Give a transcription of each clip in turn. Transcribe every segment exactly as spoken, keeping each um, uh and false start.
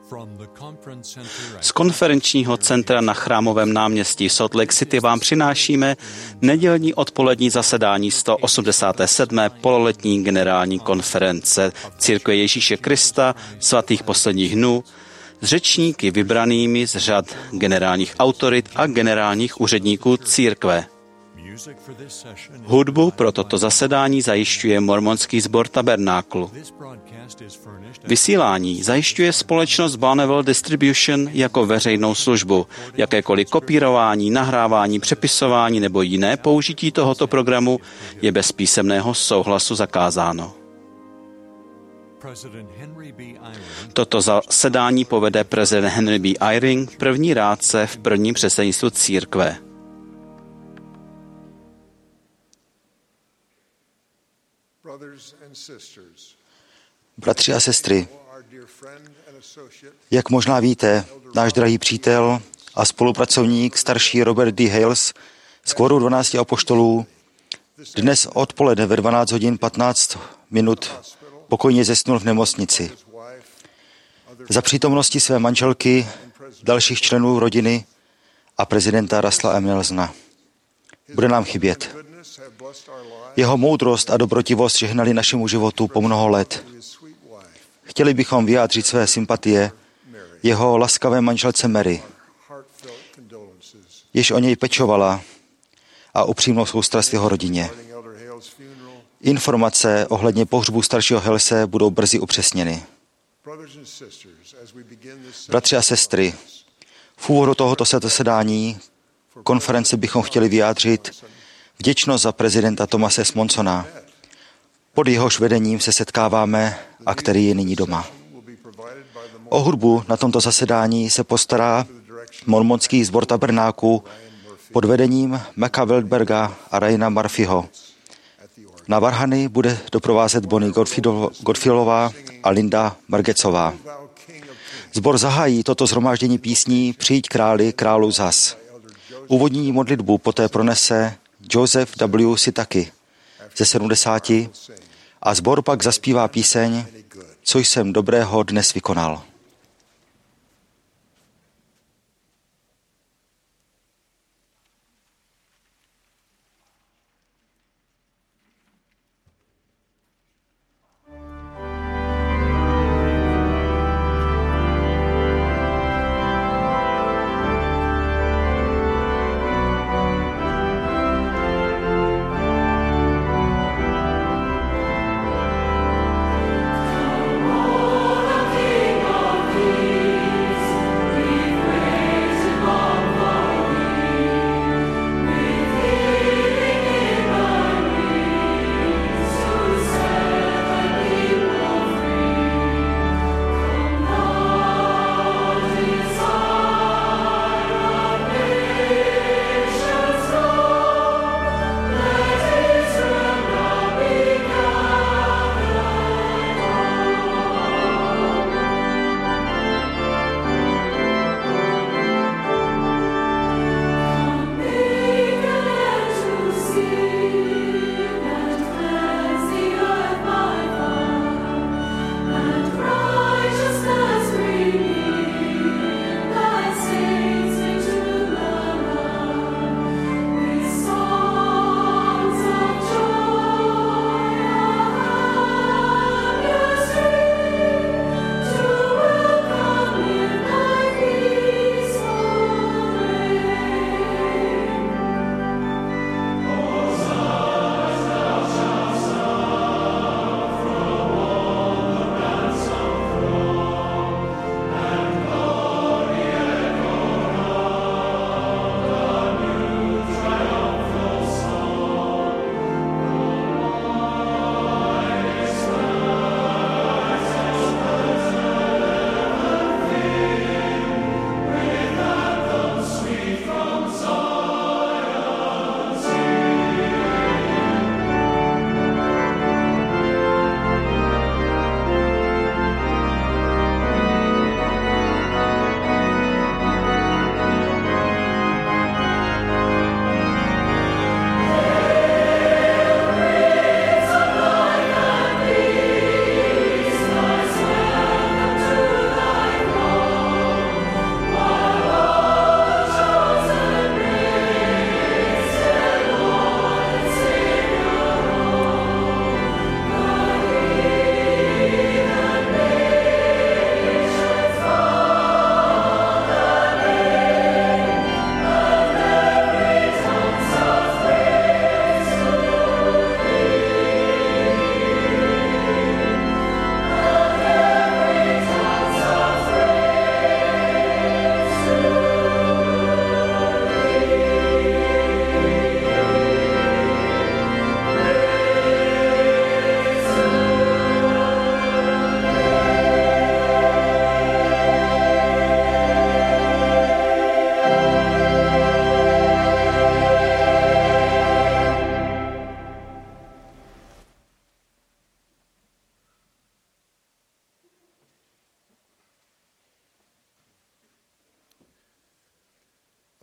Z konferenčního centra na Chrámovém náměstí Salt Lake City vám přinášíme nedělní odpolední zasedání sto osmdesát sedm pololetní generální konference Církve Ježíše Krista svatých posledních dnů s řečníky vybranými z řad generálních autorit a generálních úředníků církve. Hudbu pro toto zasedání zajišťuje mormonský sbor Tabernáklu. Vysílání zajišťuje společnost Bonneville Distribution jako veřejnou službu. Jakékoliv kopírování, nahrávání, přepisování nebo jiné použití tohoto programu je bez písemného souhlasu zakázáno. Toto zasedání povede prezident Henry B. Eyring, první rádce v prvním předsednictvu církve. Bratři a sestry, jak možná víte, náš drahý přítel a spolupracovník starší Robert D. Hales z Kvoru dvanácti apoštolů dnes odpoledne ve dvanáct hodin patnáct minut pokojně zesnul v nemocnici. Za přítomnosti své manželky, dalších členů rodiny a prezidenta Russella M. Nelsona. Bude nám chybět. Jeho moudrost a dobrotivost žehnali našemu životu po mnoho let. Chtěli bychom vyjádřit své sympatie jeho laskavé manželce Mary, jež o něj pečovala, a upřímnou soustrast jeho rodině. Informace ohledně pohřbu staršího Halese budou brzy upřesněny. Bratři a sestry, v úvodu tohoto zasedání konference bychom chtěli vyjádřit vděčnost za prezidenta Thomase Smonsona. Pod jehož vedením se setkáváme a který je nyní doma. O hudbu na tomto zasedání se postará mormonský sbor Tabernáku pod vedením Meka Wildberga a Ryana Murphyho. Na varhany bude doprovázet Bonnie Godfieldová a Linda Margecová. Sbor zahájí toto shromáždění písní Přijď králi, králu zas. Úvodní modlitbu poté pronese Joseph W. Sitaki ze sedmdesáti a sbor pak zaspívá píseň Co jsem dobrého dnes vykonal. King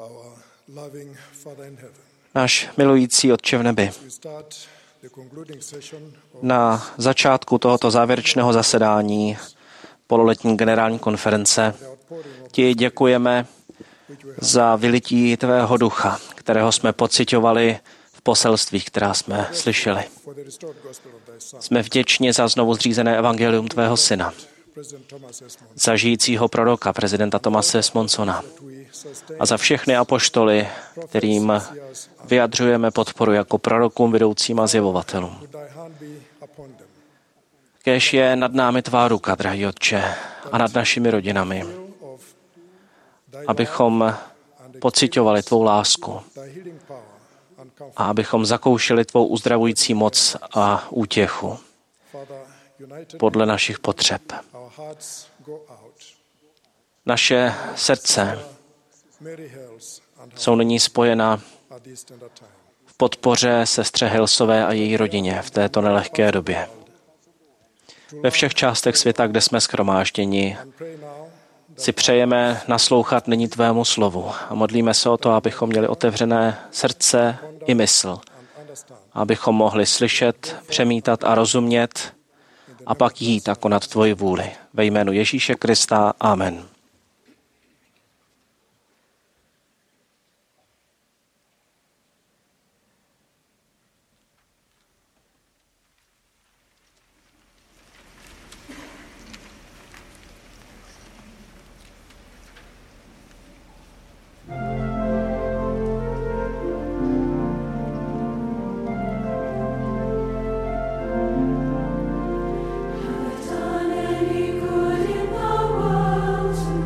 Náš milující Otče v nebi, na začátku tohoto závěrečného zasedání pololetní generální konference ti děkujeme za vylití tvého ducha, kterého jsme pociťovali v poselstvích, která jsme slyšeli. Jsme vděční za znovu zřízené evangelium tvého syna, za žijícího proroka, prezidenta Thomase S. Monsona a za všechny apoštoly, kterým vyjadřujeme podporu jako prorokům, vedoucím a zjevovatelům. Kéž je nad námi tvá ruka, drahý Otče, a nad našimi rodinami, abychom pociťovali tvou lásku a abychom zakoušeli tvou uzdravující moc a útěchu podle našich potřeb. Naše srdce jsou nyní spojena v podpoře sestře Hillsové a její rodině v této nelehké době. Ve všech částech světa, kde jsme shromážděni, si přejeme naslouchat nyní tvému slovu a modlíme se o to, abychom měli otevřené srdce i mysl, abychom mohli slyšet, přemítat a rozumět a pak jít a konat tvoji vůli. Ve jménu Ježíše Krista. Amen. Done any good in the world.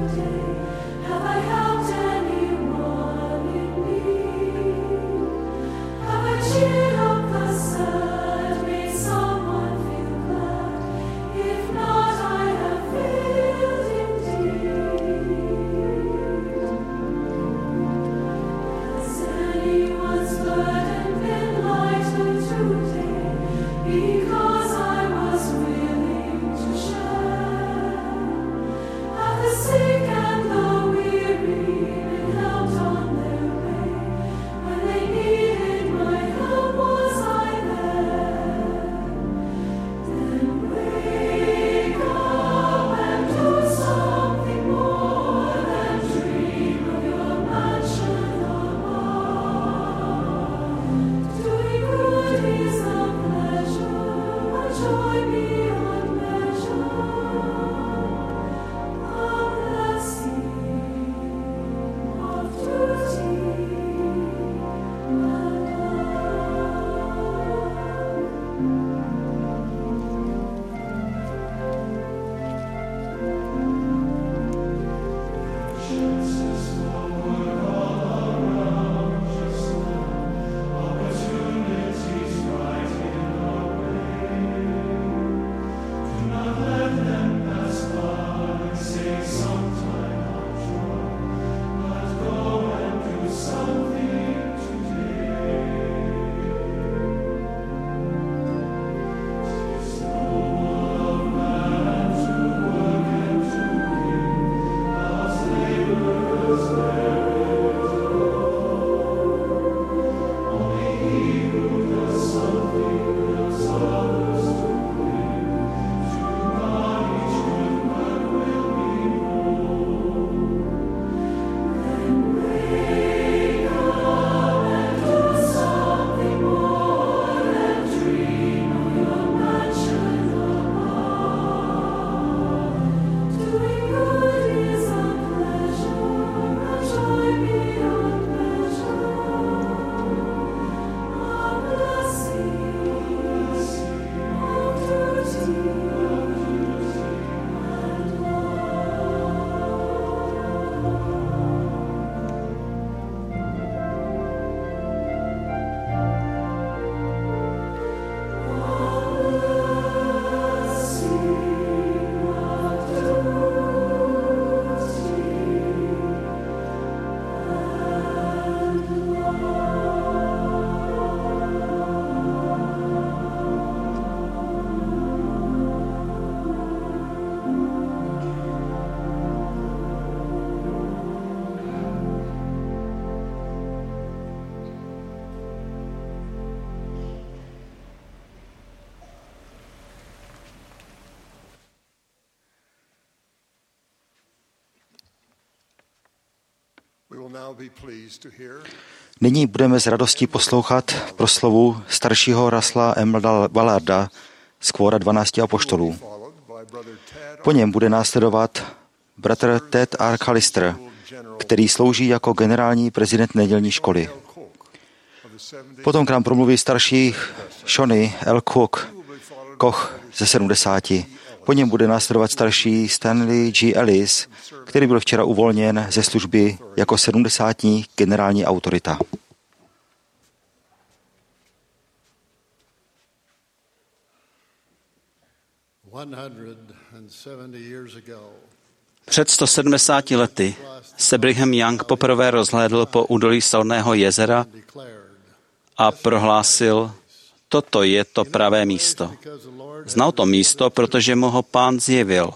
Nyní budeme s radostí poslouchat proslovu staršího Russella M. Ballarda z kvora dvanácti apoštolů. Po něm bude následovat bratr Ted R. Callister, který slouží jako generální prezident nedělní školy. Potom k nám promluví starší Shony L. Cook, Koch ze sedmdesáti. Po něm bude následovat starší Stanley G. Ellis, který byl včera uvolněn ze služby jako sedmdesátní generální autorita. Před sto sedmdesáti lety se Brigham Young poprvé rozhlédl po údolí Soudného jezera a prohlásil, toto je to pravé místo. Znal to místo, protože mu ho Pán zjevil.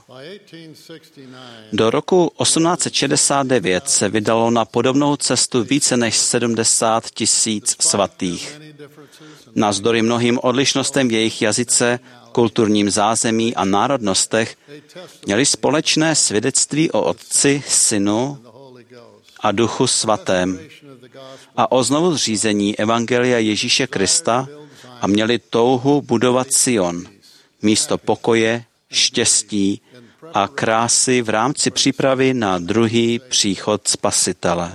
Do roku osmnáct set šedesát devět se vydalo na podobnou cestu více než sedmdesát tisíc svatých. Navzdory mnohým odlišnostem v jejich jazyce, kulturním zázemí a národnostech měli společné svědectví o Otci, Synu a Duchu Svatém a o znovu zřízení Evangelia Ježíše Krista a měli touhu budovat Sion, místo pokoje, štěstí a krásy v rámci přípravy na druhý příchod Spasitele.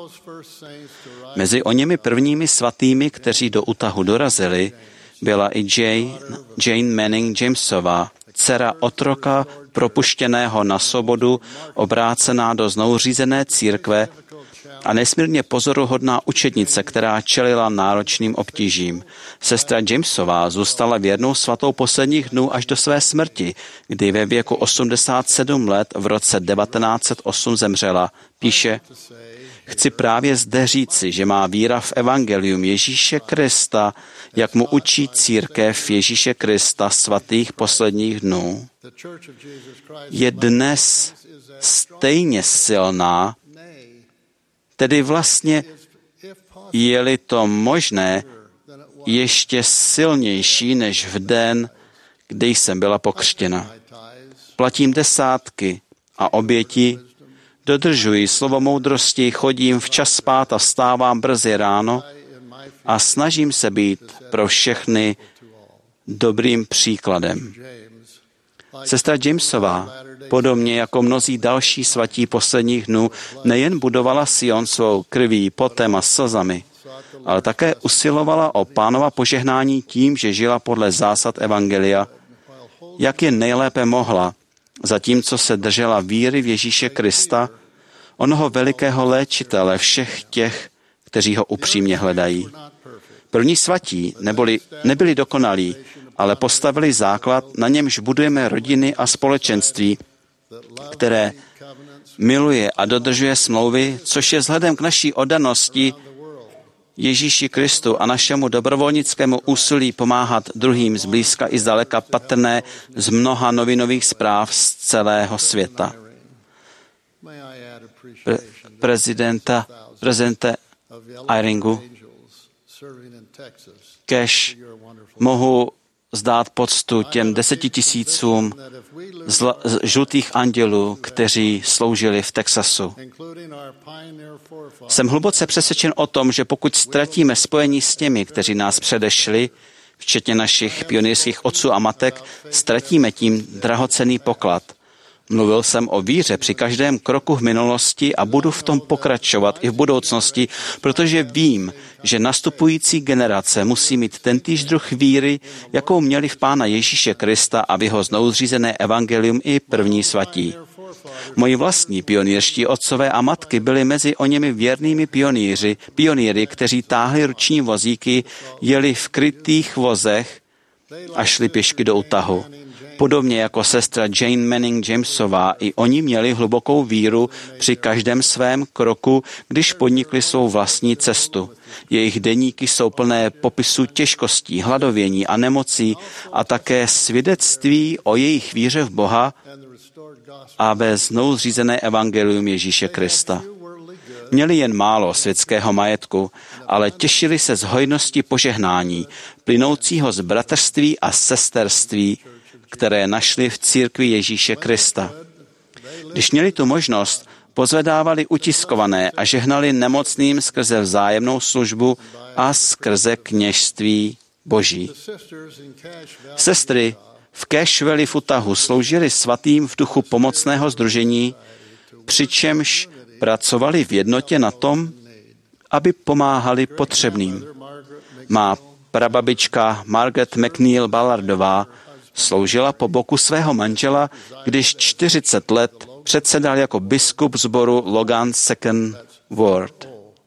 Mezi oněmi prvními svatými, kteří do Utahu dorazili, byla i Jane, Jane Manning Jamesová, dcera otroka propuštěného na svobodu, obrácená do znovuřízené církve a nesmírně pozoruhodná učednice, která čelila náročným obtížím. Sestra Jamesová zůstala věrnou svatou posledních dnů až do své smrti, kdy ve věku osmdesát sedm let v roce devatenáct set osm zemřela. Píše, chci právě zde říci, že má víra v evangelium Ježíše Krista, jak mu učí církev Ježíše Krista svatých posledních dnů, je dnes stejně silná, tedy vlastně, je-li to možné, ještě silnější než v den, kdy jsem byla pokřtěna. Platím desátky a oběti, dodržuji slovo moudrosti, chodím včas spát a vstávám brzy ráno a snažím se být pro všechny dobrým příkladem. Sestra Jamesová, podobně jako mnozí další svatí posledních dnů, nejen budovala Sion svou krví, potem a slzami, ale také usilovala o Pánova požehnání tím, že žila podle zásad evangelia, jak je nejlépe mohla, zatímco se držela víry v Ježíše Krista, onoho velikého léčitele všech těch, kteří ho upřímně hledají. První svatí neboli, nebyli dokonalí, ale postavili základ, na němž budujeme rodiny a společenství, které miluje a dodržuje smlouvy, což je vzhledem k naší oddanosti Ježíši Kristu a našemu dobrovolnickému úsilí pomáhat druhým zblízka i zdaleka patrné z mnoha novinových zpráv z celého světa. Pre- prezidenta, prezidente Eyringu, kež mohu zdát poctu těm desetitisícům zl- žlutých andělů, kteří sloužili v Texasu. Jsem hluboce přesvědčen o tom, že pokud ztratíme spojení s těmi, kteří nás předešli, včetně našich pionýrských otců a matek, ztratíme tím drahocenný poklad. Mluvil jsem o víře při každém kroku v minulosti a budu v tom pokračovat i v budoucnosti, protože vím, že nastupující generace musí mít tentýž druh víry, jakou měli v Pána Ježíše Krista a v jeho znovuzřízené evangelium i první svatí. Moji vlastní pionýrští otcové a matky byli mezi o němi věrnými pionýři, pionýry, kteří táhli ruční vozíky, jeli v krytých vozech a šli pěšky do Utahu. Podobně jako sestra Jane Manning Jamesová, i oni měli hlubokou víru při každém svém kroku, když podnikli svou vlastní cestu. Jejich deníky jsou plné popisů těžkostí, hladovění a nemocí a také svědectví o jejich víře v Boha a ve znovu zřízené evangelium Ježíše Krista. Měli jen málo světského majetku, ale těšili se z hojnosti požehnání, plynoucího z bratrství a sesterství, které našli v církvi Ježíše Krista. Když měli tu možnost, pozvedávali utiskované a žehnali nemocným skrze vzájemnou službu a skrze kněžství Boží. Sestry v Cache Valley v Utahu sloužili svatým v duchu pomocného sdružení, přičemž pracovali v jednotě na tom, aby pomáhali potřebným. Má prababička Margaret McNeil Ballardová sloužila po boku svého manžela, když čtyřicet let předsedal jako biskup sboru Logan Second Ward.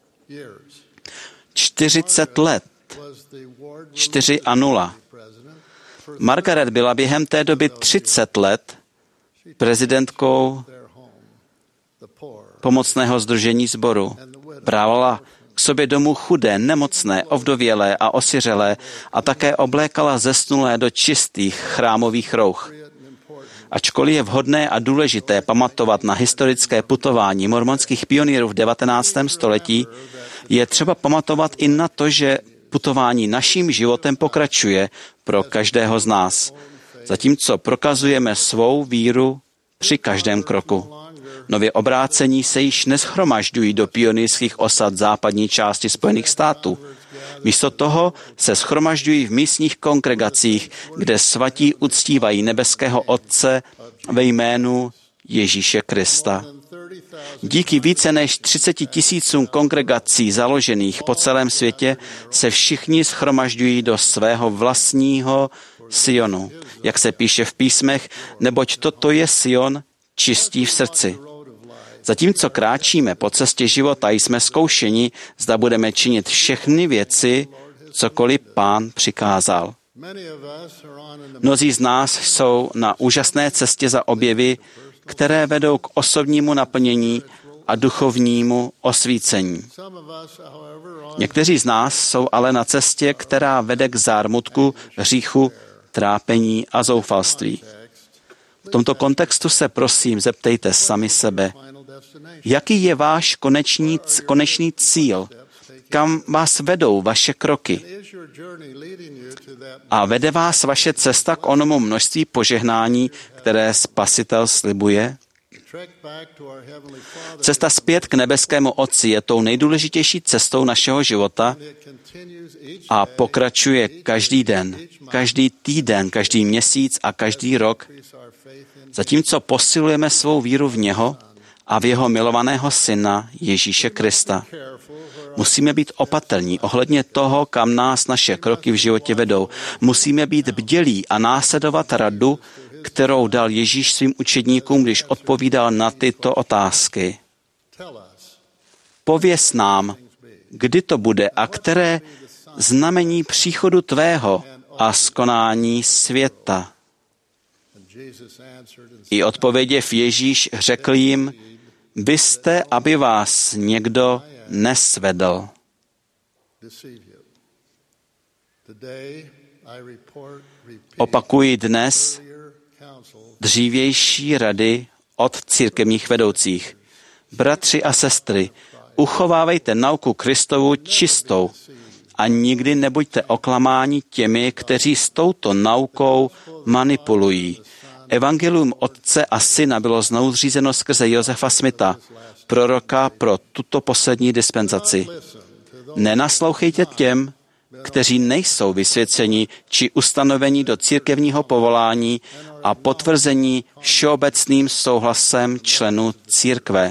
čtyřicet let. čtyři a nula. Margaret byla během té doby třicet let prezidentkou pomocného sdružení sboru. Brávala k sobě domů chudé, nemocné, ovdovělé a osiřelé a také oblékala zesnulé do čistých chrámových rouch. Ačkoliv je vhodné a důležité pamatovat na historické putování mormonských pionýrů v devatenáctém století, je třeba pamatovat i na to, že putování naším životem pokračuje pro každého z nás, zatímco prokazujeme svou víru při každém kroku. Nově obrácení se již neschromažďují do pionýrských osad západní části Spojených států. Místo toho se schromažďují v místních kongregacích, kde svatí uctívají nebeského Otce ve jménu Ježíše Krista. Díky více než třiceti tisícům kongregací založených po celém světě se všichni schromažďují do svého vlastního Sionu. Jak se píše v písmech, neboť toto je Sion čistý v srdci. Zatímco kráčíme po cestě života, jsme zkoušeni, zda budeme činit všechny věci, cokoliv Pán přikázal. Mnozí z nás jsou na úžasné cestě za objevy, které vedou k osobnímu naplnění a duchovnímu osvícení. Někteří z nás jsou ale na cestě, která vede k zármutku, hříchu, trápení a zoufalství. V tomto kontextu se prosím zeptejte sami sebe, jaký je váš konečný, konečný cíl, kam vás vedou vaše kroky. A vede vás vaše cesta k onomu množství požehnání, které Spasitel slibuje? Cesta zpět k nebeskému Otci je tou nejdůležitější cestou našeho života a pokračuje každý den, každý týden, každý měsíc a každý rok, zatímco posilujeme svou víru v něho a v jeho milovaného syna Ježíše Krista. Musíme být opatrní ohledně toho, kam nás naše kroky v životě vedou. Musíme být bdělí a následovat radu, kterou dal Ježíš svým učedníkům, když odpovídal na tyto otázky. Pověz nám, kdy to bude a které znamení příchodu tvého a skonání světa. I odpověděv Ježíš řekl jim, byste, aby vás někdo nesvedl. Opakuji dnes dřívější rady od církevních vedoucích. Bratři a sestry, uchovávejte nauku Kristovu čistou a nikdy nebuďte oklamáni těmi, kteří s touto naukou manipulují. Evangelium Otce a Syna bylo znovu zřízeno skrze Josefa Smitha, proroka pro tuto poslední dispenzaci. Nenaslouchejte těm, kteří nejsou vysvěceni či ustanoveni do církevního povolání a potvrzení všeobecným souhlasem členů církve.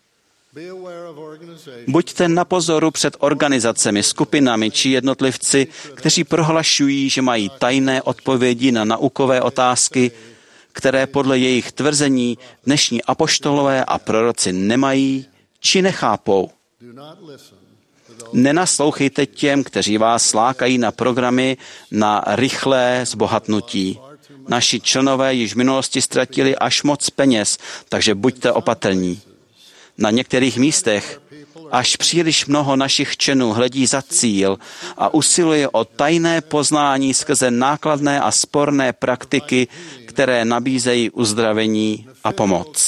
Buďte na pozoru před organizacemi, skupinami či jednotlivci, kteří prohlašují, že mají tajné odpovědi na naukové otázky, které podle jejich tvrzení dnešní apoštolové a proroci nemají či nechápou. Nenaslouchejte těm, kteří vás lákají na programy na rychlé zbohatnutí. Naši členové již v minulosti ztratili až moc peněz, takže buďte opatrní. Na některých místech až příliš mnoho našich členů hledí za cíl a usiluje o tajné poznání skrze nákladné a sporné praktiky, které nabízejí uzdravení a pomoc.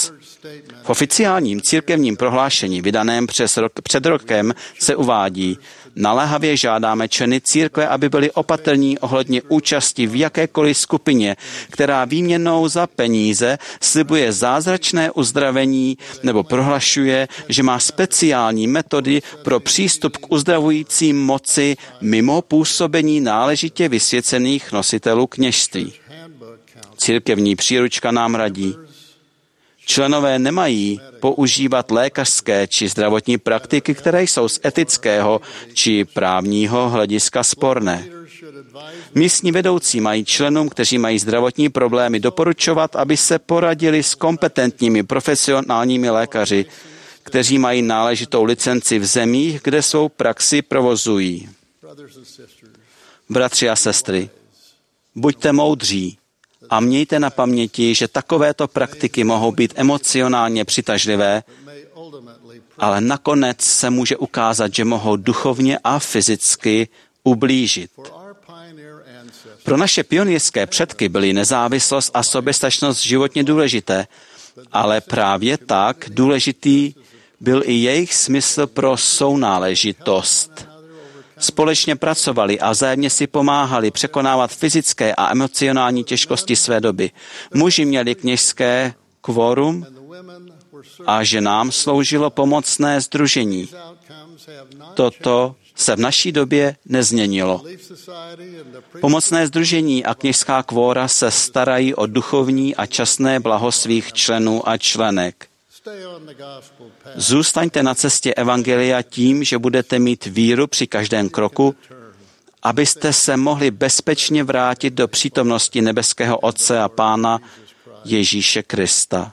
V oficiálním církevním prohlášení vydaném přes rok, před rokem se uvádí: naléhavě žádáme členy církve, aby byli opatrní ohledně účasti v jakékoliv skupině, která výměnou za peníze slibuje zázračné uzdravení nebo prohlašuje, že má speciální metody pro přístup k uzdravující moci mimo působení náležitě vysvěcených nositelů kněžství. Církevní příručka nám radí: členové nemají používat lékařské či zdravotní praktiky, které jsou z etického či právního hlediska sporné. Místní vedoucí mají členům, kteří mají zdravotní problémy, doporučovat, aby se poradili s kompetentními profesionálními lékaři, kteří mají náležitou licenci v zemích, kde svou praxi provozují. Bratři a sestry, buďte moudří a mějte na paměti, že takovéto praktiky mohou být emocionálně přitažlivé, ale nakonec se může ukázat, že mohou duchovně a fyzicky ublížit. Pro naše pionýrské předky byly nezávislost a soběstačnost životně důležité, ale právě tak důležitý byl i jejich smysl pro sounáležitost. Společně pracovali a vzájemně si pomáhali překonávat fyzické a emocionální těžkosti své doby. Muži měli kněžské kvórum a ženám sloužilo pomocné sdružení. Toto se v naší době nezměnilo. Pomocné sdružení a kněžská kvóra se starají o duchovní a časné blaho svých členů a členek. Zůstaňte na cestě evangelia tím, že budete mít víru při každém kroku, abyste se mohli bezpečně vrátit do přítomnosti nebeského Otce a Pána Ježíše Krista.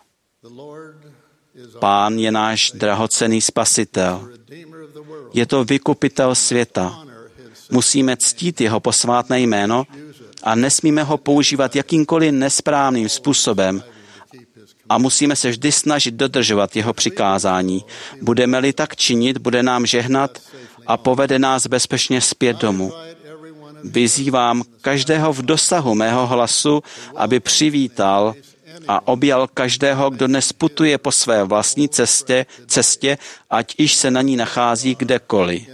Pán je náš drahocenný spasitel. Je to vykupitel světa. Musíme ctít jeho posvátné jméno a nesmíme ho používat jakýmkoliv nesprávným způsobem a musíme se vždy snažit dodržovat jeho přikázání. Budeme-li tak činit, bude nám žehnat a povede nás bezpečně zpět domů. Vyzývám každého v dosahu mého hlasu, aby přivítal a objal každého, kdo dnes putuje po své vlastní cestě, cestě, ať již se na ní nachází kdekoliv.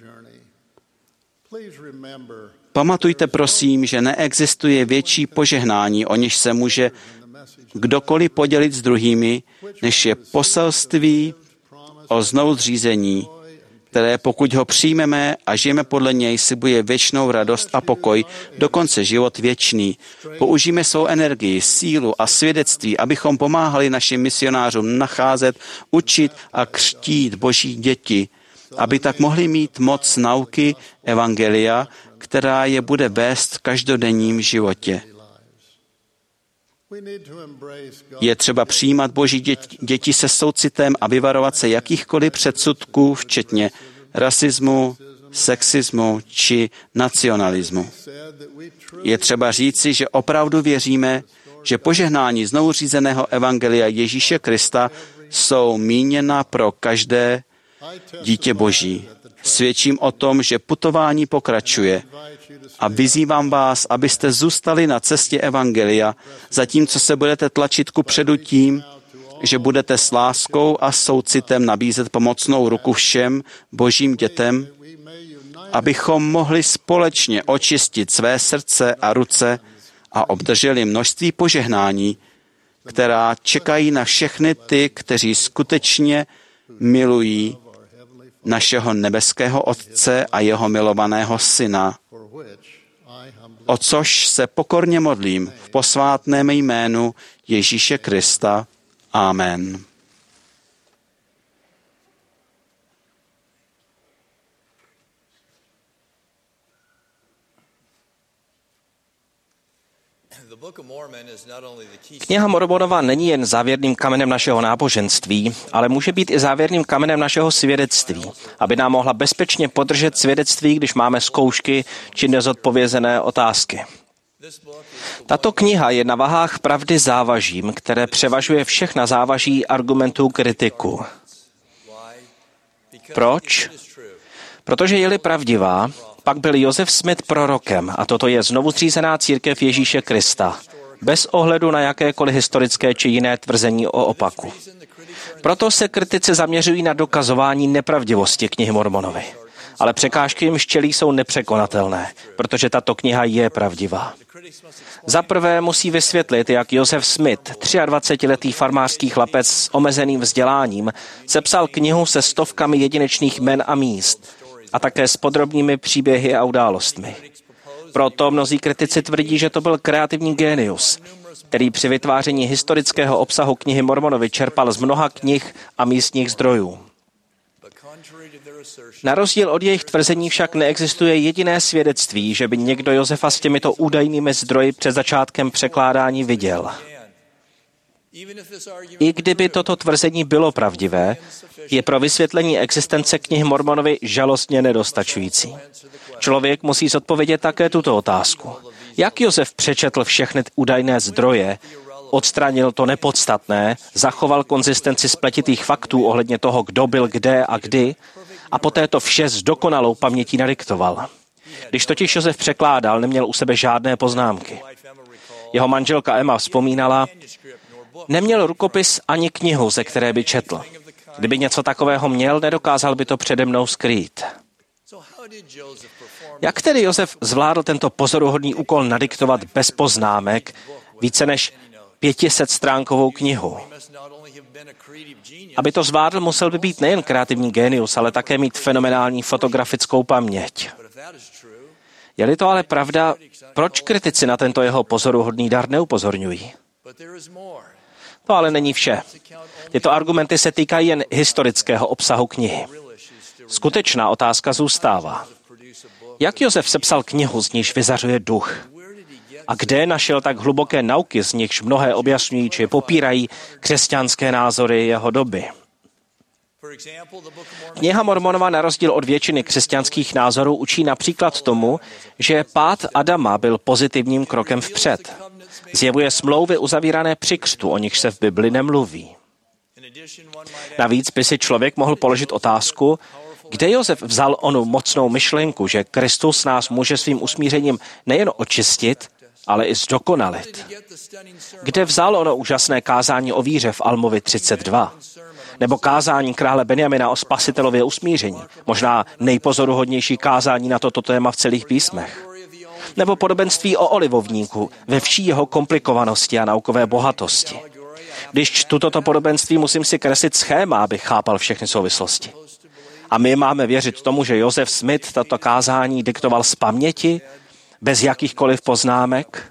Pamatujte prosím, že neexistuje větší požehnání, o něž se může kdokoliv podělit s druhými, než je poselství o znovuzřízení, které pokud ho přijmeme a žijeme podle něj, slibuje věčnou radost a pokoj, dokonce život věčný. Použijeme svou energii, sílu a svědectví, abychom pomáhali našim misionářům nacházet, učit a křtít Boží děti, aby tak mohli mít moc nauky evangelia, která je bude vést v každodenním životě. Je třeba přijímat Boží děti, děti se soucitem a vyvarovat se jakýchkoliv předsudků, včetně rasismu, sexismu či nacionalismu. Je třeba říci, že opravdu věříme, že požehnání znovuřízeného evangelia Ježíše Krista jsou míněna pro každé dítě Boží. Svědčím o tom, že putování pokračuje a vyzývám vás, abyste zůstali na cestě evangelia, zatímco se budete tlačit kupředu tím, že budete s láskou a soucitem nabízet pomocnou ruku všem Božím dětem, abychom mohli společně očistit své srdce a ruce a obdrželi množství požehnání, která čekají na všechny ty, kteří skutečně milují našeho nebeského Otce a jeho milovaného Syna, o což se pokorně modlím v posvátném jménu Ježíše Krista. Amen. Kniha Mormonova není jen závěrným kamenem našeho náboženství, ale může být i závěrným kamenem našeho svědectví, aby nám mohla bezpečně podržet svědectví, když máme zkoušky či nezodpovězené otázky. Tato kniha je na vahách pravdy závažím, které převažuje všechna závaží argumentů kritiku. Proč? Protože je-li pravdivá, pak byl Joseph Smith prorokem a toto je znovuzřízená církev Ježíše Krista, bez ohledu na jakékoliv historické či jiné tvrzení o opaku. Proto se kritici zaměřují na dokazování nepravdivosti knihy Mormonovy. Ale překážky jim čelí jsou nepřekonatelné, protože tato kniha je pravdivá. Za prvé musí vysvětlit, jak Joseph Smith, dvacetiletý farmářský chlapec s omezeným vzděláním, sepsal knihu se stovkami jedinečných jmen a míst a také s podrobnými příběhy a událostmi. Proto mnozí kritici tvrdí, že to byl kreativní génius, který při vytváření historického obsahu knihy Mormonovy čerpal z mnoha knih a místních zdrojů. Na rozdíl od jejich tvrzení však neexistuje jediné svědectví, že by někdo Josefa s těmito údajnými zdroji před začátkem překládání viděl. I kdyby toto tvrzení bylo pravdivé, je pro vysvětlení existence knihy Mormonovy žalostně nedostačující. Člověk musí zodpovědět také tuto otázku. Jak Josef přečetl všechny údajné zdroje, odstranil to nepodstatné, zachoval konzistenci spletitých faktů ohledně toho, kdo byl kde a kdy, a poté to vše s dokonalou pamětí nadiktoval. Když totiž Josef překládal, neměl u sebe žádné poznámky. Jeho manželka Emma vzpomínala, neměl rukopis ani knihu, ze které by četl. Kdyby něco takového měl, nedokázal by to přede mnou skrýt. Jak tedy Josef zvládl tento pozoruhodný úkol nadiktovat bez poznámek více než pětisetstránkovou knihu? Aby to zvládl, musel by být nejen kreativní génius, ale také mít fenomenální fotografickou paměť. Je-li to ale pravda, proč kritici na tento jeho pozoruhodný dar neupozorňují? To ale není vše. Tyto argumenty se týkají jen historického obsahu knihy. Skutečná otázka zůstává. Jak Josef sepsal knihu, z níž vyzařuje duch? A kde našel tak hluboké nauky, z nichž mnohé objasňují či popírají křesťanské názory jeho doby? Kniha Mormonova na rozdíl od většiny křesťanských názorů učí například tomu, že pád Adama byl pozitivním krokem vpřed. Zjevuje smlouvy uzavírané při křtu, o nich se v Bibli nemluví. Navíc by si člověk mohl položit otázku, kde Josef vzal onu mocnou myšlenku, že Kristus nás může svým usmířením nejen očistit, ale i zdokonalit. Kde vzal ono úžasné kázání o víře v Almovi třicet dva? Nebo kázání krále Benjamina o spasitelově usmíření, možná nejpozoruhodnější kázání na toto téma v celých písmech. Nebo podobenství o olivovníku ve vší jeho komplikovanosti a naukové bohatosti. Když čtu toto podobenství, musím si kreslit schéma, abych chápal všechny souvislosti. A my máme věřit tomu, že Joseph Smith tato kázání diktoval z paměti, bez jakýchkoliv poznámek?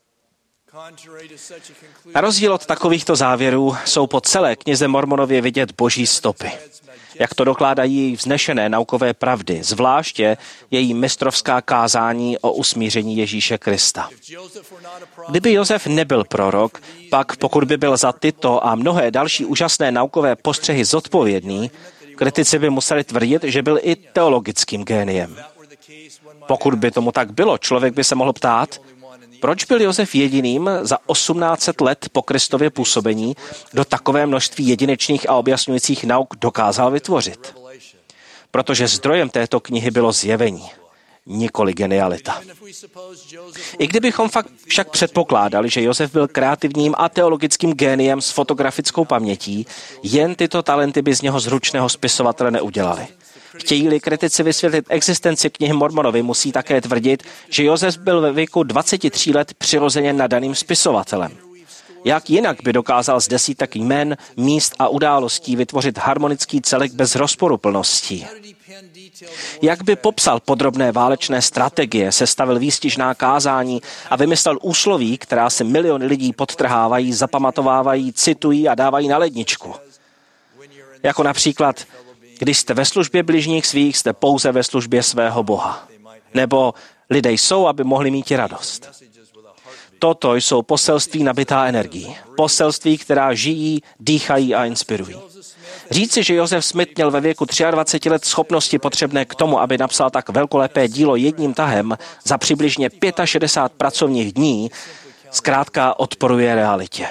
Na rozdíl od takovýchto závěrů jsou po celé knize Mormonově vidět boží stopy. Jak to dokládají její vznešené naukové pravdy, zvláště její mistrovská kázání o usmíření Ježíše Krista. Kdyby Josef nebyl prorok, pak pokud by byl za tyto a mnohé další úžasné naukové postřehy zodpovědný, kritici by museli tvrdit, že byl i teologickým géniem. Pokud by tomu tak bylo, člověk by se mohl ptát, proč byl Josef jediným za osmnáct set let po Kristově působení, kdo takové množství jedinečných a objasňujících nauk dokázal vytvořit? Protože zdrojem této knihy bylo zjevení, nikoli genialita. I kdybychom fakt však předpokládali, že Josef byl kreativním a teologickým géniem s fotografickou pamětí, jen tyto talenty by z něho zručného spisovatele neudělali. Chtějí-li kritici vysvětlit existenci knihy Mormonovy, musí také tvrdit, že Josef byl ve věku dvacet tři let přirozeně nadaným spisovatelem. Jak jinak by dokázal z desítek jmen, míst a událostí vytvořit harmonický celek bez rozporuplností? Jak by popsal podrobné válečné strategie, sestavil výstižná kázání a vymyslel úsloví, která se miliony lidí podtrhávají, zapamatovávají, citují a dávají na ledničku? Jako například, když jste ve službě bližních svých, jste pouze ve službě svého Boha. Nebo lidé jsou, aby mohli mít radost. Toto jsou poselství nabitá energií. Poselství, která žijí, dýchají a inspirují. Říci, že Joseph Smith měl ve věku dvacet tři let schopnosti potřebné k tomu, aby napsal tak velkolepé dílo jedním tahem za přibližně šedesát pět pracovních dní, zkrátka odporuje realitě.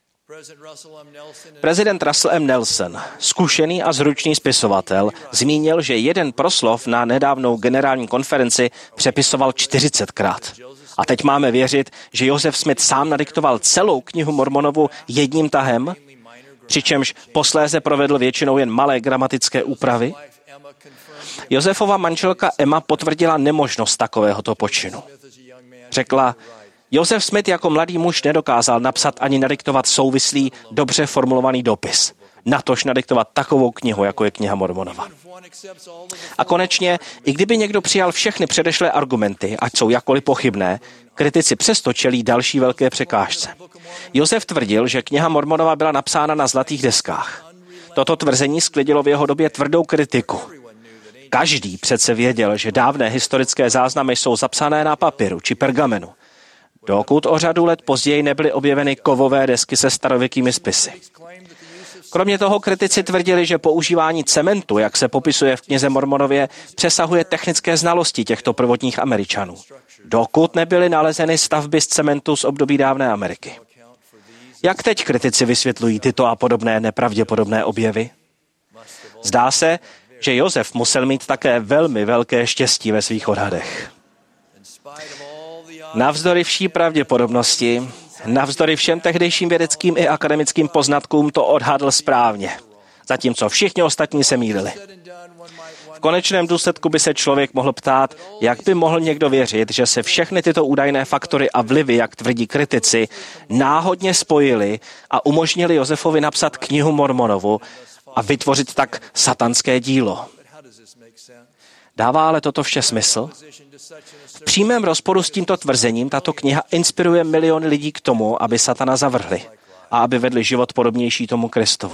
Prezident Russell M. Nelson, zkušený a zručný spisovatel, zmínil, že jeden proslov na nedávnou generální konferenci přepisoval čtyřicetkrát. A teď máme věřit, že Joseph Smith sám nadiktoval celou knihu Mormonovu jedním tahem, přičemž posléze provedl většinou jen malé gramatické úpravy? Josefova manželka Emma potvrdila nemožnost takovéhoto počinu. Řekla, Josef Smith jako mladý muž nedokázal napsat ani nadiktovat souvislý, dobře formulovaný dopis. Natož nadiktovat takovou knihu, jako je kniha Mormonova. A konečně, i kdyby někdo přijal všechny předešlé argumenty, ať jsou jakkoliv pochybné, kritici přesto čelí další velké překážce. Josef tvrdil, že kniha Mormonova byla napsána na zlatých deskách. Toto tvrzení sklidilo v jeho době tvrdou kritiku. Každý přece věděl, že dávné historické záznamy jsou zapsané na papíru či pergamenu, dokud o řadu let později nebyly objeveny kovové desky se starověkými spisy. Kromě toho kritici tvrdili, že používání cementu, jak se popisuje v knize Mormonově, přesahuje technické znalosti těchto prvotních Američanů, dokud nebyly nalezeny stavby z cementu z období dávné Ameriky. Jak teď kritici vysvětlují tyto a podobné nepravděpodobné objevy? Zdá se, že Josef musel mít také velmi velké štěstí ve svých odhadech. Navzdory vší pravděpodobnosti, navzdory všem tehdejším vědeckým i akademickým poznatkům to odhadl správně, zatímco všichni ostatní se mýlili. V konečném důsledku by se člověk mohl ptát, jak by mohl někdo věřit, že se všechny tyto údajné faktory a vlivy, jak tvrdí kritici, náhodně spojily a umožnili Josefovi napsat knihu Mormonovu a vytvořit tak satanské dílo. Dává ale toto vše smysl? V přímém rozporu s tímto tvrzením tato kniha inspiruje miliony lidí k tomu, aby satana zavrhli a aby vedli život podobnější tomu Kristovu.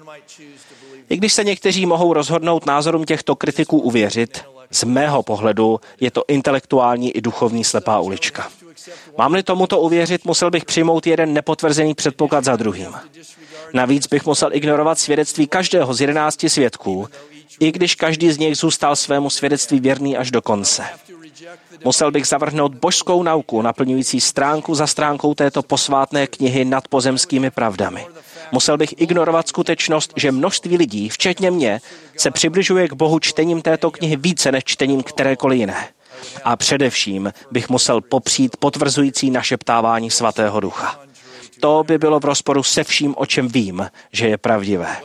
I když se někteří mohou rozhodnout názorům těchto kritiků uvěřit, z mého pohledu je to intelektuální i duchovní slepá ulička. Mám-li tomuto uvěřit, musel bych přijmout jeden nepotvrzený předpoklad za druhým. Navíc bych musel ignorovat svědectví každého z jedenácti svědků, i když každý z nich zůstal svému svědectví věrný až do konce. Musel bych zavrhnout božskou nauku, naplňující stránku za stránkou této posvátné knihy nad pozemskými pravdami. Musel bych ignorovat skutečnost, že množství lidí, včetně mě, se přibližuje k Bohu čtením této knihy více než čtením kterékoliv jiné. A především bych musel popřít potvrzující našeptávání Svatého Ducha. To by bylo v rozporu se vším, o čem vím, že je pravdivé.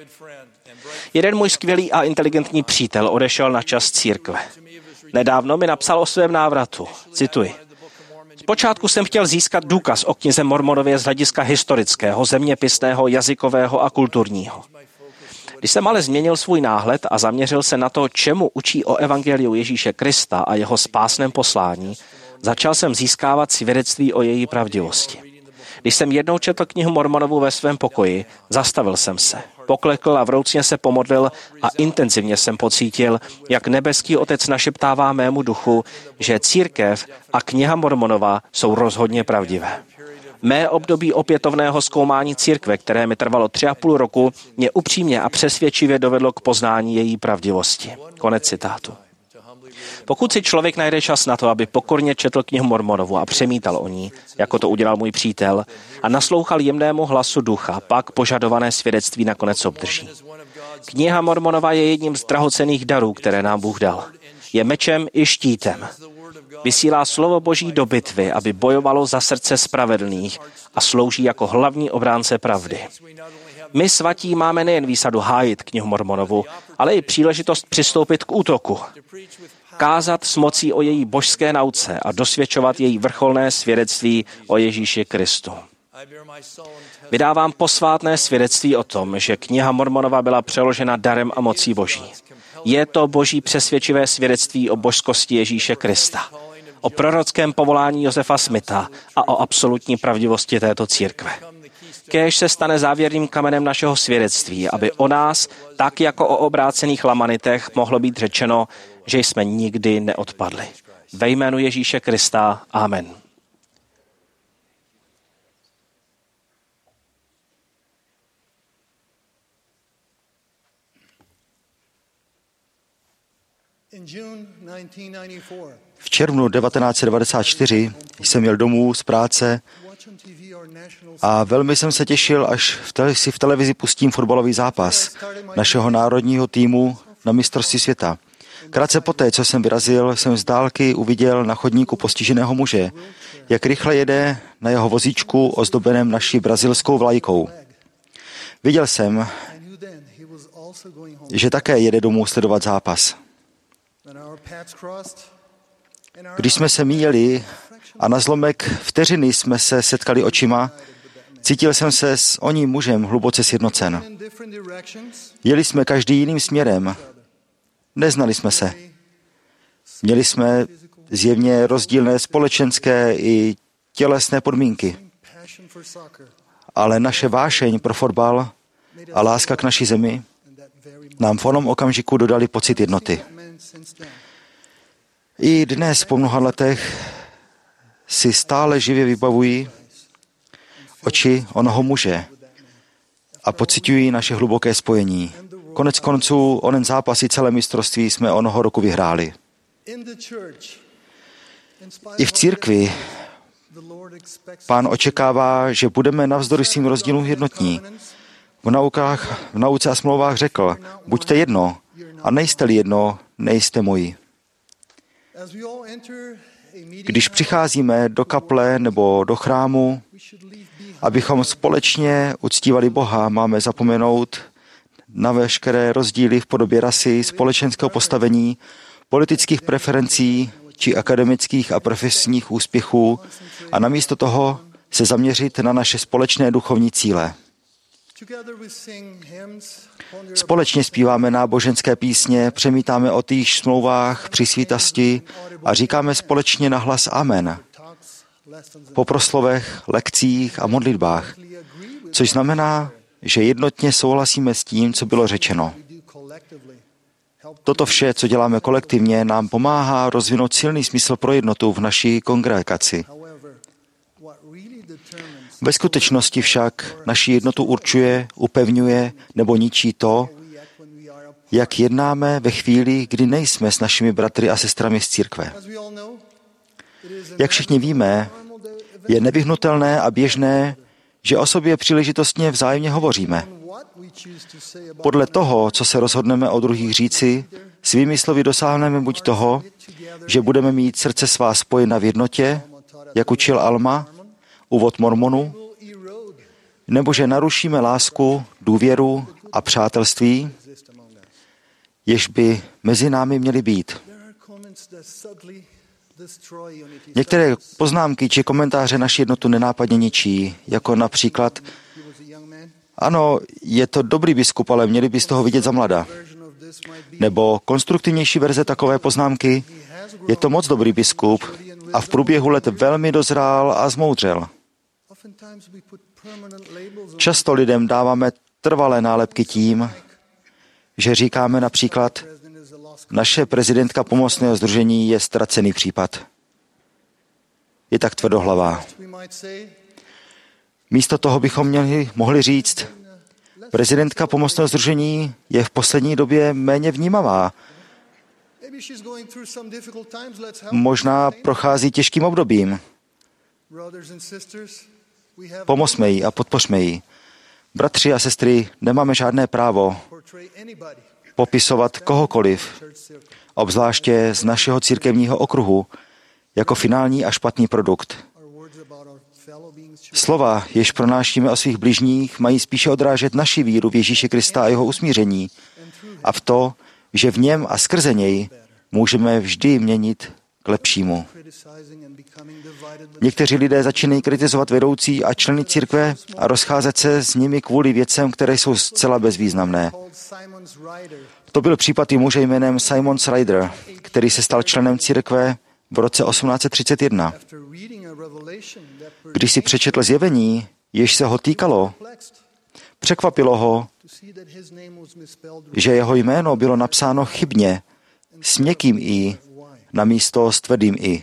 Jeden můj skvělý a inteligentní přítel odešel na čas církve. Nedávno mi napsal o svém návratu. Cituji. Zpočátku jsem chtěl získat důkaz o knize Mormonově z hlediska historického, zeměpisného, jazykového a kulturního. Když jsem ale změnil svůj náhled a zaměřil se na to, čemu učí o evangeliu Ježíše Krista a jeho spásném poslání, začal jsem získávat svědectví o její pravdivosti. Když jsem jednou četl knihu Mormonovu ve svém pokoji, zastavil jsem se, poklekl a vroucně se pomodlil a intenzivně jsem pocítil, jak nebeský Otec našeptává mému duchu, že církev a kniha Mormonova jsou rozhodně pravdivé. Mé období opětovného zkoumání církve, které mi trvalo tři a půl roku, mě upřímně a přesvědčivě dovedlo k poznání její pravdivosti. Konec citátu. Pokud si člověk najde čas na to, aby pokorně četl knihu Mormonovu a přemítal o ní, jako to udělal můj přítel, a naslouchal jemnému hlasu ducha, pak požadované svědectví nakonec obdrží. Kniha Mormonova je jedním z drahocenných darů, které nám Bůh dal. Je mečem i štítem. Vysílá slovo Boží do bitvy, aby bojovalo za srdce spravedlných a slouží jako hlavní obránce pravdy. My svatí máme nejen výsadu hájit knihu Mormonovu, ale i příležitost přistoupit k útoku. Kázat s mocí o její božské nauce a dosvědčovat její vrcholné svědectví o Ježíši Kristu. Vydávám posvátné svědectví o tom, že kniha Mormonova byla přeložena darem a mocí Boží. Je to Boží přesvědčivé svědectví o božskosti Ježíše Krista, o prorockém povolání Josefa Smitha a o absolutní pravdivosti této církve. Kéž se stane závěrným kamenem našeho svědectví, aby o nás, tak jako o obrácených lamanitech, mohlo být řečeno, že jsme nikdy neodpadli. Ve jménu Ježíše Krista. Amen. V červnu devatenáct set devadesát čtyři jsem jel domů z práce a velmi jsem se těšil, až v tele, si v televizi pustím fotbalový zápas našeho národního týmu na mistrovství světa. Krátce poté, co jsem vyrazil, jsem z dálky uviděl na chodníku postiženého muže, jak rychle jede na jeho vozíčku ozdobeném naší brazilskou vlajkou. Viděl jsem, že také jede domů sledovat zápas. Když jsme se míjeli a na zlomek vteřiny jsme se setkali očima, cítil jsem se s oním mužem hluboce sjednocen. Jeli jsme každý jiným směrem. Neznali jsme se. Měli jsme zjevně rozdílné společenské i tělesné podmínky. Ale naše vášeň pro fotbal a láska k naší zemi nám v onom okamžiku dodali pocit jednoty. I dnes, po mnoha letech, si stále živě vybavují oči onoho muže a pociťují naše hluboké spojení. Konec konců, onen zápas i celé mistrovství jsme onoho roku vyhráli. I v církvi Pán očekává, že budeme navzdory svým rozdílům jednotní. V naukách, v nauce a smlouvách řekl, buďte jedno, a nejste-li jedno, nejste moji. Když přicházíme do kaple nebo do chrámu, abychom společně uctívali Boha, máme zapomenout na veškeré rozdíly v podobě rasy, společenského postavení, politických preferencí či akademických a profesních úspěchů a namísto toho se zaměřit na naše společné duchovní cíle. Společně zpíváme náboženské písně, přemítáme o týž smlouvách při svítosti a říkáme společně nahlas Amen. Po proslovech, lekcích a modlitbách, což znamená, že jednotně souhlasíme s tím, co bylo řečeno. Toto vše, co děláme kolektivně, nám pomáhá rozvinout silný smysl pro jednotu v naší kongregaci. Ve skutečnosti však naši jednotu určuje, upevňuje nebo ničí to, jak jednáme ve chvíli, kdy nejsme s našimi bratry a sestrami z církve. Jak všichni víme, je nevyhnutelné a běžné, že o sobě příležitostně vzájemně hovoříme. Podle toho, co se rozhodneme o druhých říci, svými slovy dosáhneme buď toho, že budeme mít srdce svá spojena v jednotě, jak učil Alma, úvod Mormonu, nebo že narušíme lásku, důvěru a přátelství, jež by mezi námi měly být. Některé poznámky či komentáře naši jednotu nenápadně ničí, jako například ano, je to dobrý biskup, ale měli by z toho vidět za mlada. Nebo konstruktivnější verze takové poznámky, je to moc dobrý biskup a v průběhu let velmi dozrál a zmoudřel. Často lidem dáváme trvalé nálepky tím, že říkáme například, naše prezidentka pomocného sdružení je ztracený případ. Je tak tvrdohlavá. Místo toho bychom měli, mohli říct, prezidentka pomocného sdružení je v poslední době méně vnímavá. Možná prochází těžkým obdobím. Pomozme jí a podpořme ji. Bratři a sestry, nemáme žádné právo popisovat kohokoliv, obzvláště z našeho církevního okruhu, jako finální a špatný produkt. Slova, jež pronášíme o svých bližních, mají spíše odrážet naši víru v Ježíše Krista a jeho usmíření a v to, že v něm a skrze něj můžeme vždy měnit k lepšímu. Někteří lidé začínají kritizovat vedoucí a členy církve a rozcházet se s nimi kvůli věcem, které jsou zcela bezvýznamné. To byl případ i muže jménem Simon Ryder, který se stal členem církve v roce osmnáct set třicet jedna. Když si přečetl zjevení, jež se ho týkalo, překvapilo ho, že jeho jméno bylo napsáno chybně, s měkkým i, namísto s tvrdým i.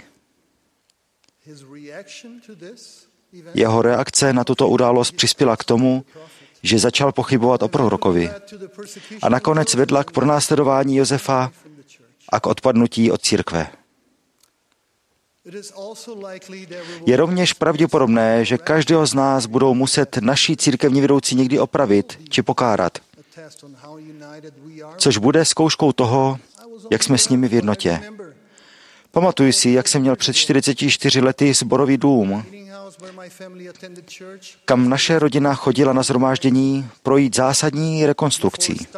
Jeho reakce na tuto událost přispěla k tomu, že začal pochybovat o prorokovi a nakonec vedla k pronásledování Josefa a k odpadnutí od církve. Je rovněž pravděpodobné, že každého z nás budou muset naši církevní vedoucí někdy opravit či pokárat, což bude zkouškou toho, jak jsme s nimi v jednotě. Pamatuji si, jak jsem měl před čtyřiceti čtyřmi lety sborový dům kam naše rodina chodila na shromáždění, projít zásadní rekonstrukcí.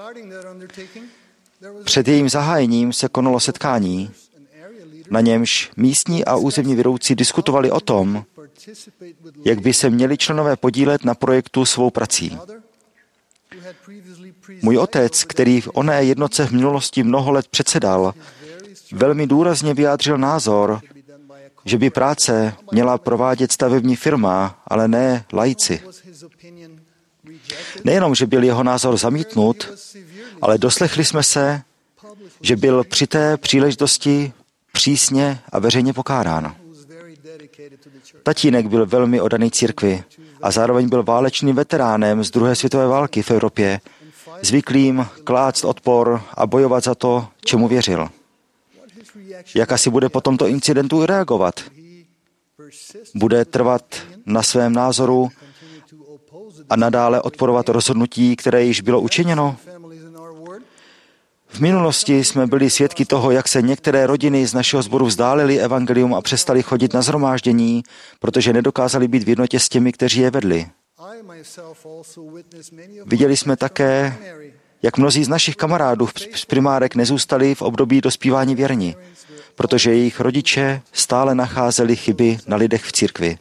Před jejím zahájením se konalo setkání, na němž místní a územní vedoucí diskutovali o tom, jak by se měli členové podílet na projektu svou prací. Můj otec, který v oné jednotce v minulosti mnoho let předsedal, velmi důrazně vyjádřil názor, že by práce měla provádět stavební firma, ale ne laici. Nejenom, že byl jeho názor zamítnut, ale doslechli jsme se, že byl při té příležitosti přísně a veřejně pokárán. Tatínek byl velmi oddaný církvi a zároveň byl válečným veteránem z druhé světové války v Evropě, zvyklým klást odpor a bojovat za to, čemu věřil. Jak asi bude po tomto incidentu reagovat? Bude trvat na svém názoru a nadále odporovat rozhodnutí, které již bylo učiněno? V minulosti jsme byli svědky toho, jak se některé rodiny z našeho sboru vzdálily evangelium a přestali chodit na shromáždění, protože nedokázali být v jednotě s těmi, kteří je vedli. Viděli jsme také, jak mnozí z našich kamarádů z primárek nezůstali v období dospívání věrni, protože jejich rodiče stále nacházeli chyby na lidech v církvi.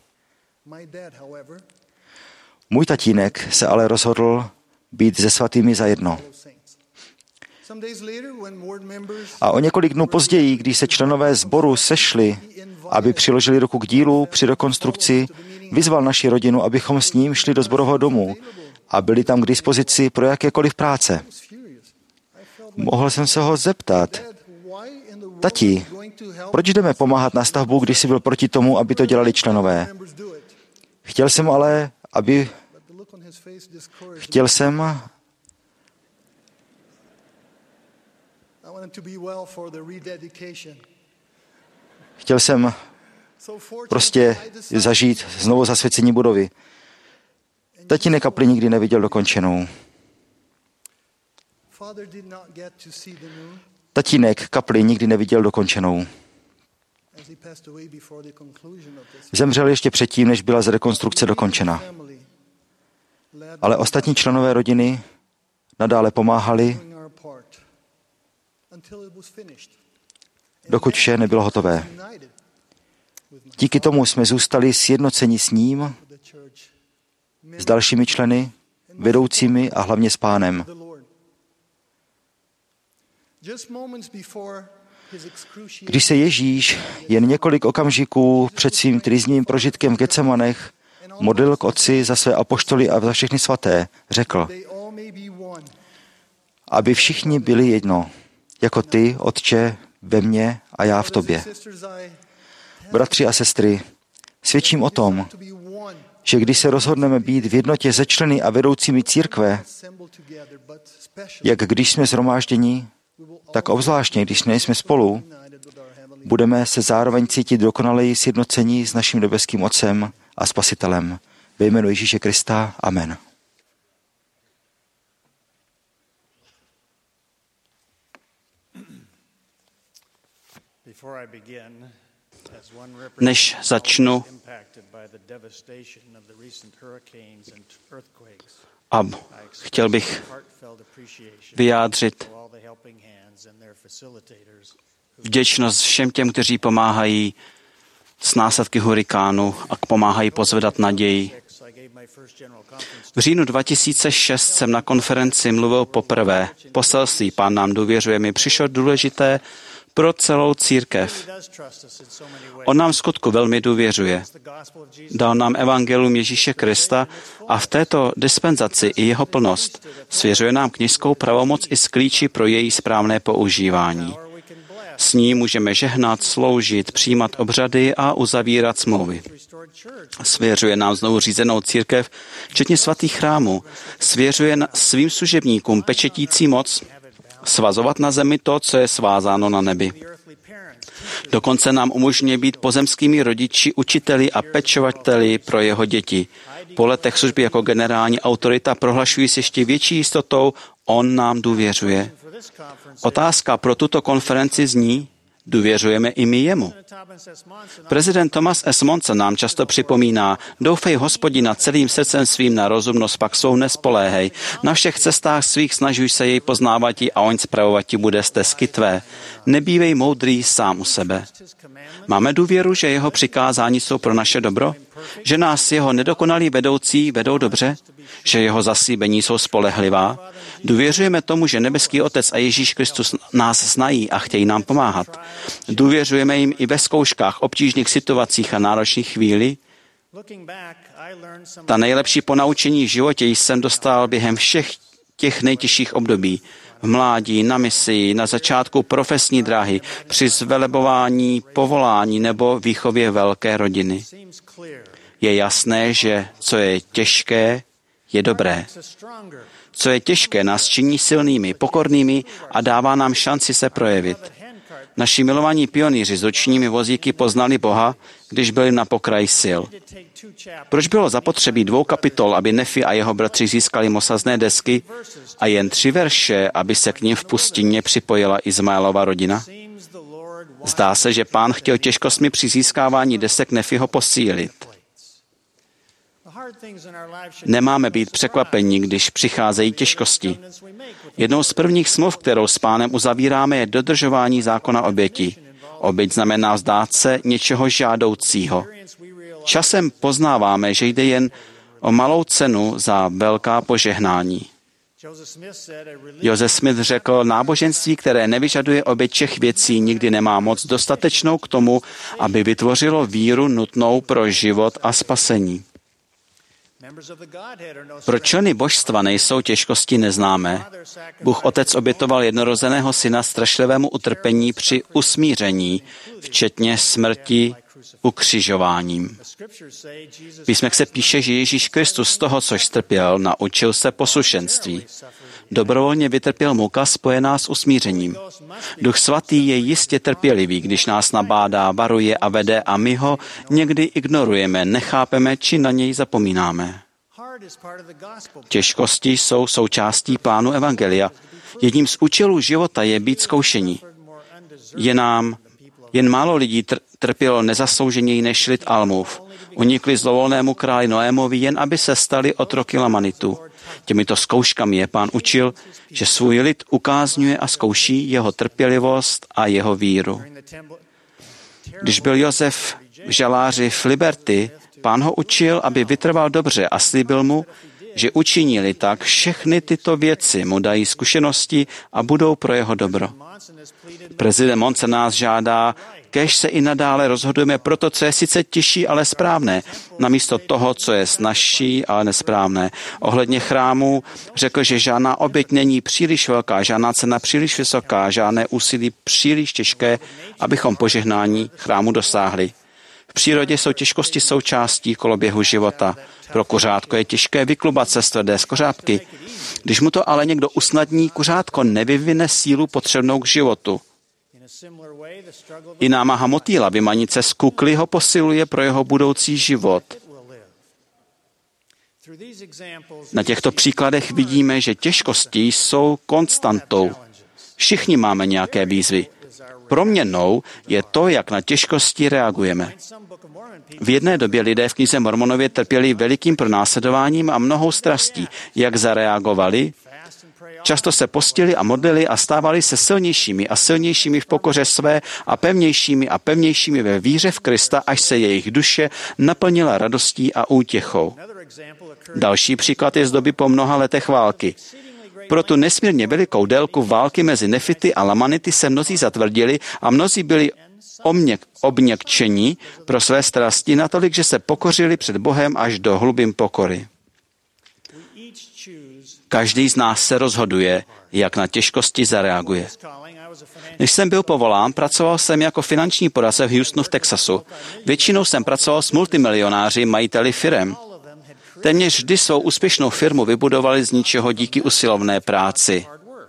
Můj tatínek se ale rozhodl být se svatými zajedno. A o několik dnů později, když se členové sboru sešli, aby přiložili ruku k dílu při rekonstrukci, vyzval naši rodinu, abychom s ním šli do sborového domu a byli tam k dispozici pro jakékoliv práce. Mohl jsem se ho zeptat: Tati, proč jdeme pomáhat na stavbu, když jsi byl proti tomu, aby to dělali členové? Chtěl jsem ale, aby... Chtěl jsem... Chtěl jsem prostě zažít znovu zasvěcení budovy. Tatínek kapli nikdy neviděl dokončenou. Tatínek kapli nikdy neviděl dokončenou. Zemřel ještě předtím, než byla z rekonstrukce dokončena. Ale ostatní členové rodiny nadále pomáhali, dokud vše nebylo hotové. Díky tomu jsme zůstali sjednoceni s ním, s dalšími členy, vedoucími a hlavně s Pánem. Když se Ježíš jen několik okamžiků před svým trýznivým prožitkem v Getsemanech modlil k Otci za své apoštoly a za všechny svaté, řekl: aby všichni byli jedno, jako ty, Otče, ve mně a já v tobě. Bratři a sestry, svědčím o tom, že když se rozhodneme být v jednotě se členy a vedoucími církve, jak když jsme shromážděni, tak obzvláštně, když nejsme spolu, budeme se zároveň cítit dokonaleji sjednocení s naším nebeským Otcem a Spasitelem. Ve jménu Ježíše Krista. Amen. Než začnu a chtěl bych vyjádřit vděčnost všem těm, kteří pomáhají s následky hurikánu a pomáhají pozvedat naději. V říjnu dva tisíce šest jsem na konferenci mluvil poprvé. Poselství Pán nám důvěřuje mi přišlo důležité pro celou církev. On nám v skutku velmi důvěřuje. Dal nám evangelium Ježíše Krista a v této dispenzaci i jeho plnost. Svěřuje nám kněžskou pravomoc i s klíči pro její správné používání. S ní můžeme žehnat, sloužit, přijímat obřady a uzavírat smlouvy. Svěřuje nám znovu řízenou církev, včetně svatých chrámů. Svěřuje svým služebníkům pečetící moc svazovat na zemi to, co je svázáno na nebi. Dokonce nám umožňuje být pozemskými rodiči, učiteli a pečovateli pro jeho děti. Po letech služby jako generální autorita prohlašují s ještě větší jistotou, on nám důvěřuje. Otázka pro tuto konferenci zní, důvěřujeme i my jemu. Prezident Thomas S. Monson nám často připomíná, doufej Hospodina celým srdcem svým, na rozumnost pak svou nespoléhej. Na všech cestách svých snažuj se jej poznávatí a on spravovati bude stezky tvé. Nebývej moudrý sám u sebe. Máme důvěru, že jeho přikázání jsou pro naše dobro? Že nás jeho nedokonalí vedoucí vedou dobře? Že jeho zaslíbení jsou spolehlivá? Důvěřujeme tomu, že nebeský Otec a Ježíš Kristus nás znají a chtějí nám pomáhat. Důvěřujeme jim i ve zkouškách, obtížných situacích a náročných chvíli. Ta nejlepší ponaučení v životě jsem dostal během všech těch nejtěžších období. V mládí, na misi, na začátku profesní dráhy, při zvelebování, povolání nebo výchově velké rodiny. Je jasné, že co je těžké, je dobré. Co je těžké, nás činí silnými, pokornými a dává nám šanci se projevit. Naši milovaní pionýři s ručními vozíky poznali Boha, když byli na pokraji sil. Proč bylo zapotřebí dvou kapitol, aby Nefi a jeho bratři získali mosazné desky a jen tři verše, aby se k nim v pustině připojila Izmaelova rodina? Zdá se, že Pán chtěl těžkostmi při získávání desek Nefiho posílit. Nemáme být překvapeni, když přicházejí těžkosti. Jednou z prvních smluv, kterou s Pánem uzavíráme, je dodržování zákona oběti. Oběť znamená vzdát se něčeho žádoucího. Časem poznáváme, že jde jen o malou cenu za velká požehnání. Joseph Smith řekl, náboženství, které nevyžaduje oběť všech věcí, nikdy nemá moc dostatečnou k tomu, aby vytvořilo víru nutnou pro život a spasení. Pro členy božstva nejsou těžkosti neznámé. Bůh Otec obětoval jednorozeného syna strašlivému utrpení při usmíření, včetně smrti ukřižováním. V písmech se píše, že Ježíš Kristus z toho, což strpěl, naučil se poslušenství. Dobrovolně vytrpěl muka spojená s usmířením. Duch svatý je jistě trpělivý, když nás nabádá, varuje a vede a my ho někdy ignorujeme, nechápeme či na něj zapomínáme. Těžkosti jsou součástí plánu evangelia. Jedním z účelů života je být zkoušení. Je nám jen málo lidí tr- trpělo nezaslouženěji než lid Almův. Unikli zlovolnému králi Noémovi, jen aby se stali otroky Lamanitu. Těmito zkouškami je Pán učil, že svůj lid ukázňuje a zkouší jeho trpělivost a jeho víru. Když byl Josef v žaláři v Liberty, Pán ho učil, aby vytrval dobře a slíbil mu, že učinili tak, všechny tyto věci mu dají zkušenosti a budou pro jeho dobro. Prezident Monson nás žádá, kéž se i nadále rozhodujeme pro to, co je sice těžší, ale správné, namísto toho, co je snazší, ale nesprávné. Ohledně chrámu řekl, že žádná oběť není příliš velká, žádná cena příliš vysoká, žádné úsilí příliš těžké, abychom požehnání chrámu dosáhli. V přírodě jsou těžkosti součástí koloběhu života. Pro kuřátko je těžké vyklubat se z tvrdé skořápky. Když mu to ale někdo usnadní, kuřátko nevyvine sílu potřebnou k životu. I námaha motýla vymanit se z kukly ho posiluje pro jeho budoucí život. Na těchto příkladech vidíme, že těžkosti jsou konstantou. Všichni máme nějaké výzvy. Proměnnou je to, jak na těžkosti reagujeme. V jedné době lidé v knize Mormonově trpěli velikým pronásledováním a mnohou strastí. Jak zareagovali? Často se postili a modlili a stávali se silnějšími a silnějšími v pokoře své a pevnějšími a pevnějšími ve víře v Krista, až se jejich duše naplnila radostí a útěchou. Další příklad je z doby po mnoha letech války. Pro tu nesmírně velikou délku války mezi Nefity a Lamanity se mnozí zatvrdili a mnozí byli obněk, obněkčeni pro své strasti natolik, že se pokořili před Bohem až do hlubin pokory. Každý z nás se rozhoduje, jak na těžkosti zareaguje. Než jsem byl povolán, pracoval jsem jako finanční poradce v Houstonu v Texasu. Většinou jsem pracoval s multimilionáři, majiteli firem. Téměř vždy svou úspěšnou firmu vybudovali z ničeho díky usilovné práci.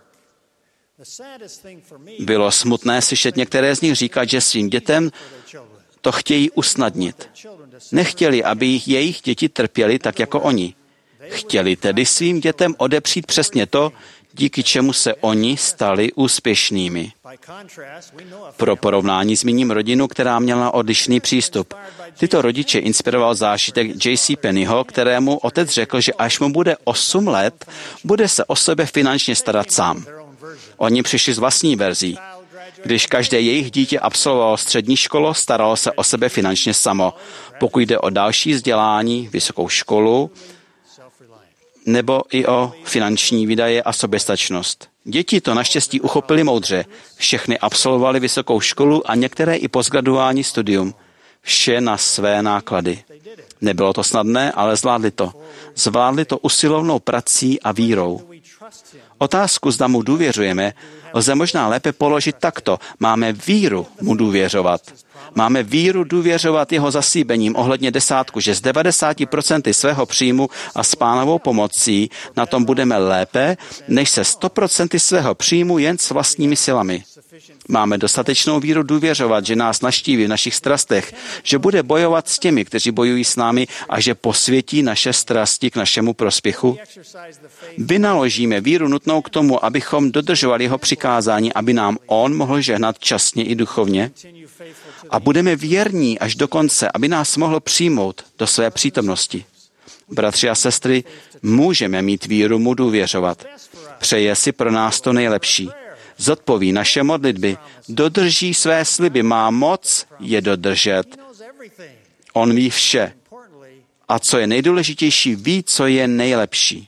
Bylo smutné slyšet některé z nich říkat, že svým dětem to chtějí usnadnit. Nechtěli, aby jejich děti trpěli tak jako oni. Chtěli tedy svým dětem odepřít přesně to, díky čemu se oni stali úspěšnými. Pro porovnání zmíním rodinu, která měla odlišný přístup. Tyto rodiče inspiroval zážitek J C Penneyho, kterému otec řekl, že až mu bude osm let, bude se o sebe finančně starat sám. Oni přišli s vlastní verzí. Když každé jejich dítě absolvovalo střední školu, staralo se o sebe finančně samo. Pokud jde o další vzdělání, vysokou školu, nebo i o finanční výdaje a soběstačnost. Děti to naštěstí uchopili moudře. Všechny absolvovali vysokou školu a některé i postgraduální studium. Vše na své náklady. Nebylo to snadné, ale zvládli to. Zvládli to usilovnou prací a vírou. Otázku, zda mu důvěřujeme, lze možná lépe položit takto. Máme víru mu důvěřovat. Máme víru důvěřovat jeho zaslíbením ohledně desátku, že z devadesát procent svého příjmu a s Pánovou pomocí na tom budeme lépe, než se sto procent svého příjmu jen s vlastními silami. Máme dostatečnou víru důvěřovat, že nás navštíví v našich strastech, že bude bojovat s těmi, kteří bojují s námi a že posvětí naše strasti k našemu prospěchu. Vynaložíme víru nutnou k tomu, abychom dodržovali jeho přikázání, aby nám on mohl žehnat časně i duchovně. A budeme věrní až do konce, aby nás mohl přijmout do své přítomnosti. Bratři a sestry, můžeme mít víru mu důvěřovat. Přeje si pro nás to nejlepší. Zodpoví naše modlitby, dodrží své sliby, má moc je dodržet. On ví vše. A co je nejdůležitější, ví, co je nejlepší.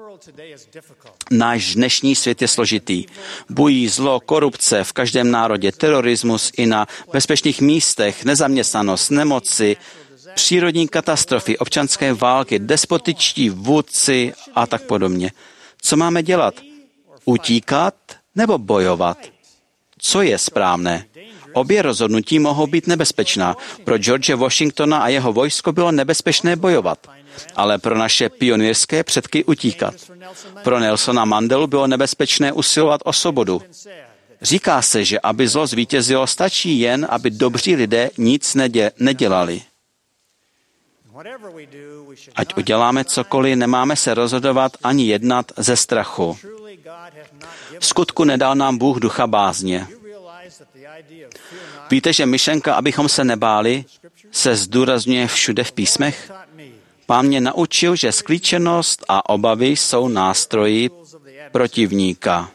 Náš dnešní svět je složitý. Bují zlo, korupce v každém národě, terorismus i na bezpečných místech, nezaměstnanost, nemoci, přírodní katastrofy, občanské války, despotičtí vůdci a tak podobně. Co máme dělat? Utíkat nebo bojovat? Co je správné? Obě rozhodnutí mohou být nebezpečná. Pro George Washingtona a jeho vojsko bylo nebezpečné bojovat, ale pro naše pionýrské předky utíkat. Pro Nelsona Mandelu bylo nebezpečné usilovat o svobodu. Říká se, že aby zlo zvítězilo, stačí jen, aby dobří lidé nic nedě- nedělali. Ať uděláme cokoliv, nemáme se rozhodovat ani jednat ze strachu. V skutku nedal nám Bůh ducha bázně. Víte, že myšlenka, abychom se nebáli, se zdůrazňuje všude v písmech? Pán mě naučil, že sklíčenost a obavy jsou nástroji protivníka.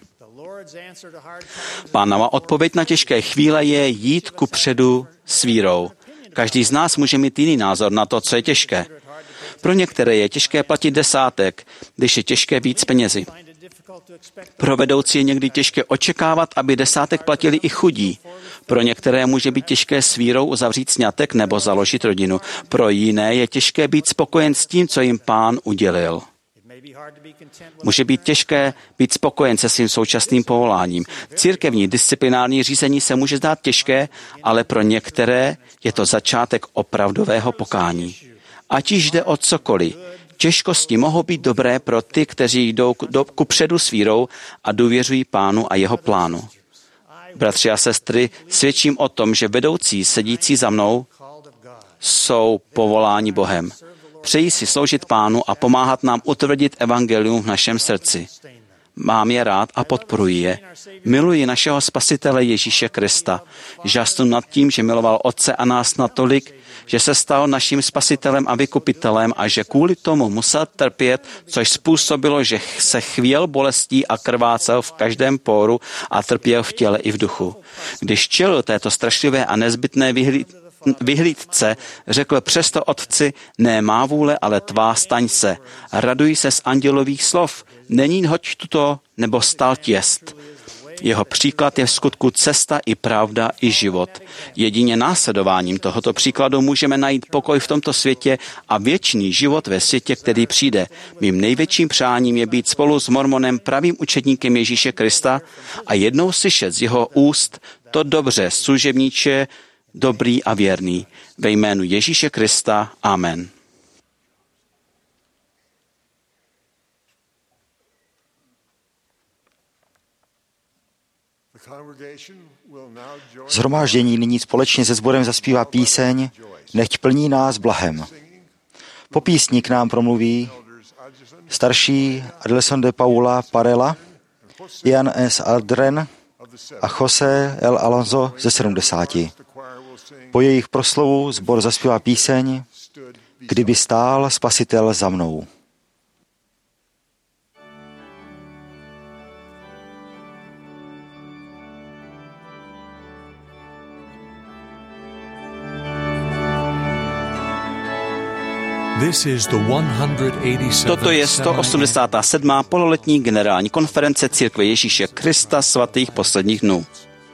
Pánova odpověď na těžké chvíle je jít kupředu s vírou. Každý z nás může mít jiný názor na to, co je těžké. Pro některé je těžké platit desátek, když je těžké víc penězi. Pro vedoucí je někdy těžké očekávat, aby desátek platili i chudí. Pro některé může být těžké s vírou uzavřít sňatek nebo založit rodinu. Pro jiné je těžké být spokojen s tím, co jim Pán udělil. Může být těžké být spokojen se svým současným povoláním. Církevní disciplinární řízení se může zdát těžké, ale pro některé je to začátek opravdového pokání. Ať již jde o cokoliv, těžkosti mohou být dobré pro ty, kteří jdou kupředu s vírou a důvěřují Pánu a jeho plánu. Bratři a sestry, svědčím o tom, že vedoucí sedící za mnou jsou povoláni Bohem. Přejí si sloužit Pánu a pomáhat nám utvrdit evangelium v našem srdci. Mám je rád a podporuji je. Miluji našeho Spasitele Ježíše Krista. Žasnu nad tím, že miloval Otce a nás natolik, že se stal naším Spasitelem a vykupitelem a že kvůli tomu musel trpět, což způsobilo, že se chvěl bolestí a krvácel v každém póru a trpěl v těle i v duchu. Když čelil této strašlivé a nezbytné vyhlíd, vyhlídce, řekl přesto Otci, ne má vůle, ale tvá staň se. Raduj se z andělových slov, není hoď tuto nebo stal těst. Jeho příklad je v skutku cesta i pravda i život. Jedině následováním tohoto příkladu můžeme najít pokoj v tomto světě a věčný život ve světě, který přijde. Mým největším přáním je být spolu s Mormonem pravým učedníkem Ježíše Krista a jednou slyšet z jeho úst to dobře, služebníče, dobrý a věrný. Ve jménu Ježíše Krista. Amen. Shromáždění nyní společně se sborem zaspívá píseň Nechť plní nás blahem. Po písni k nám promluví starší Adelson de Paula Parela Ian S. Aldren a José L. Alonso ze sedmdesáti. Po jejich proslovu sbor zaspívá píseň Kdyby stál Spasitel za mnou. Toto je sto osmdesátá sedmá pololetní generální konference Církve Ježíše Krista svatých posledních dnů.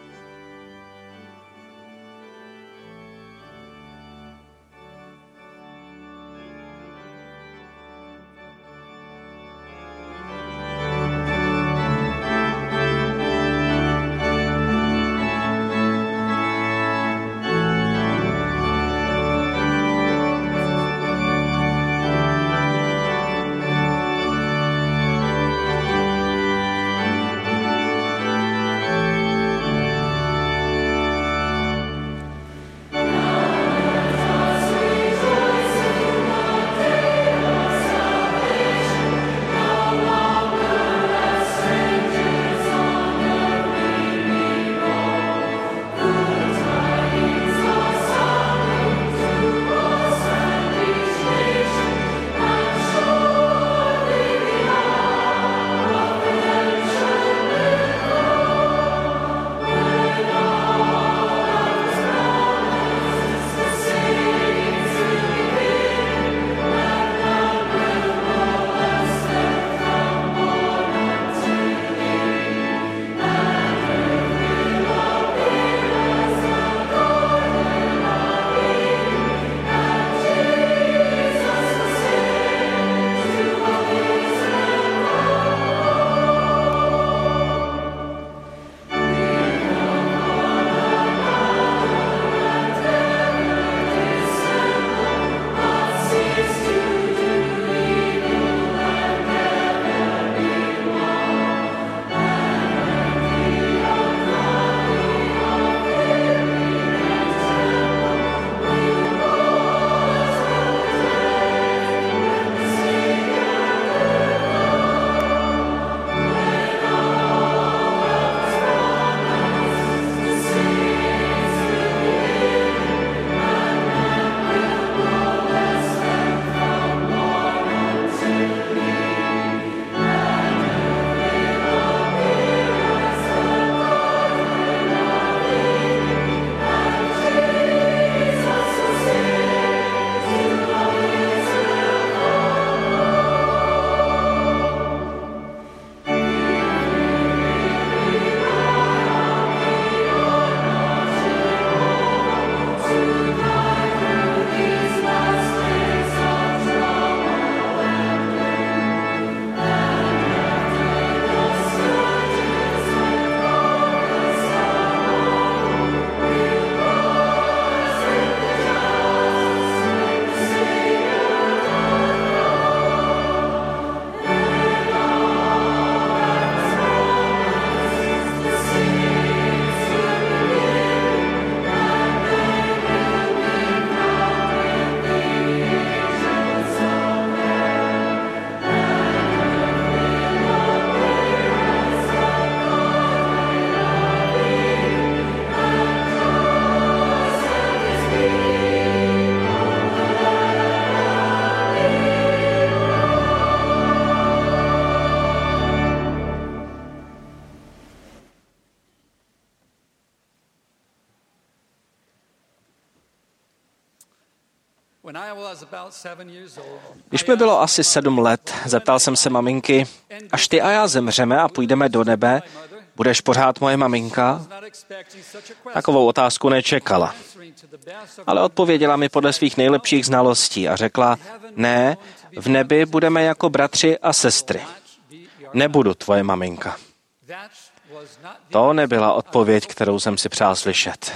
Když mi bylo asi sedm let, zeptal jsem se maminky, až ty a já zemřeme a půjdeme do nebe, budeš pořád moje maminka? Takovou otázku nečekala. Ale odpověděla mi podle svých nejlepších znalostí a řekla, ne, v nebi budeme jako bratři a sestry. Nebudu tvoje maminka. To nebyla odpověď, kterou jsem si přál slyšet.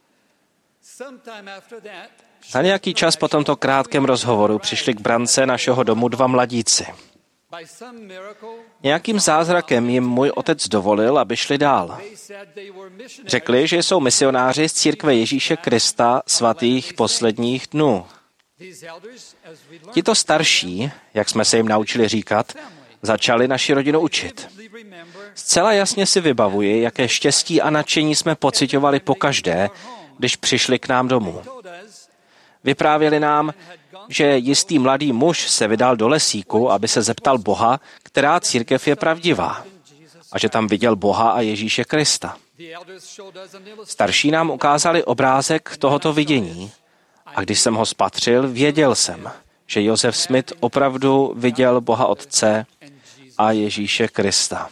Za nějaký čas po tomto krátkém rozhovoru přišli k brance našeho domu dva mladíci. Nějakým zázrakem jim můj otec dovolil, aby šli dál. Řekli, že jsou misionáři z Církve Ježíše Krista svatých posledních dnů. Tito starší, jak jsme se jim naučili říkat, začali naši rodinu učit. Zcela jasně si vybavuji, jaké štěstí a nadšení jsme pociťovali pokaždé, když přišli k nám domů. Vyprávěli nám, že jistý mladý muž se vydal do lesíku, aby se zeptal Boha, která církev je pravdivá, a že tam viděl Boha a Ježíše Krista. Starší nám ukázali obrázek tohoto vidění a když jsem ho spatřil, věděl jsem, že Joseph Smith opravdu viděl Boha Otce a Ježíše Krista.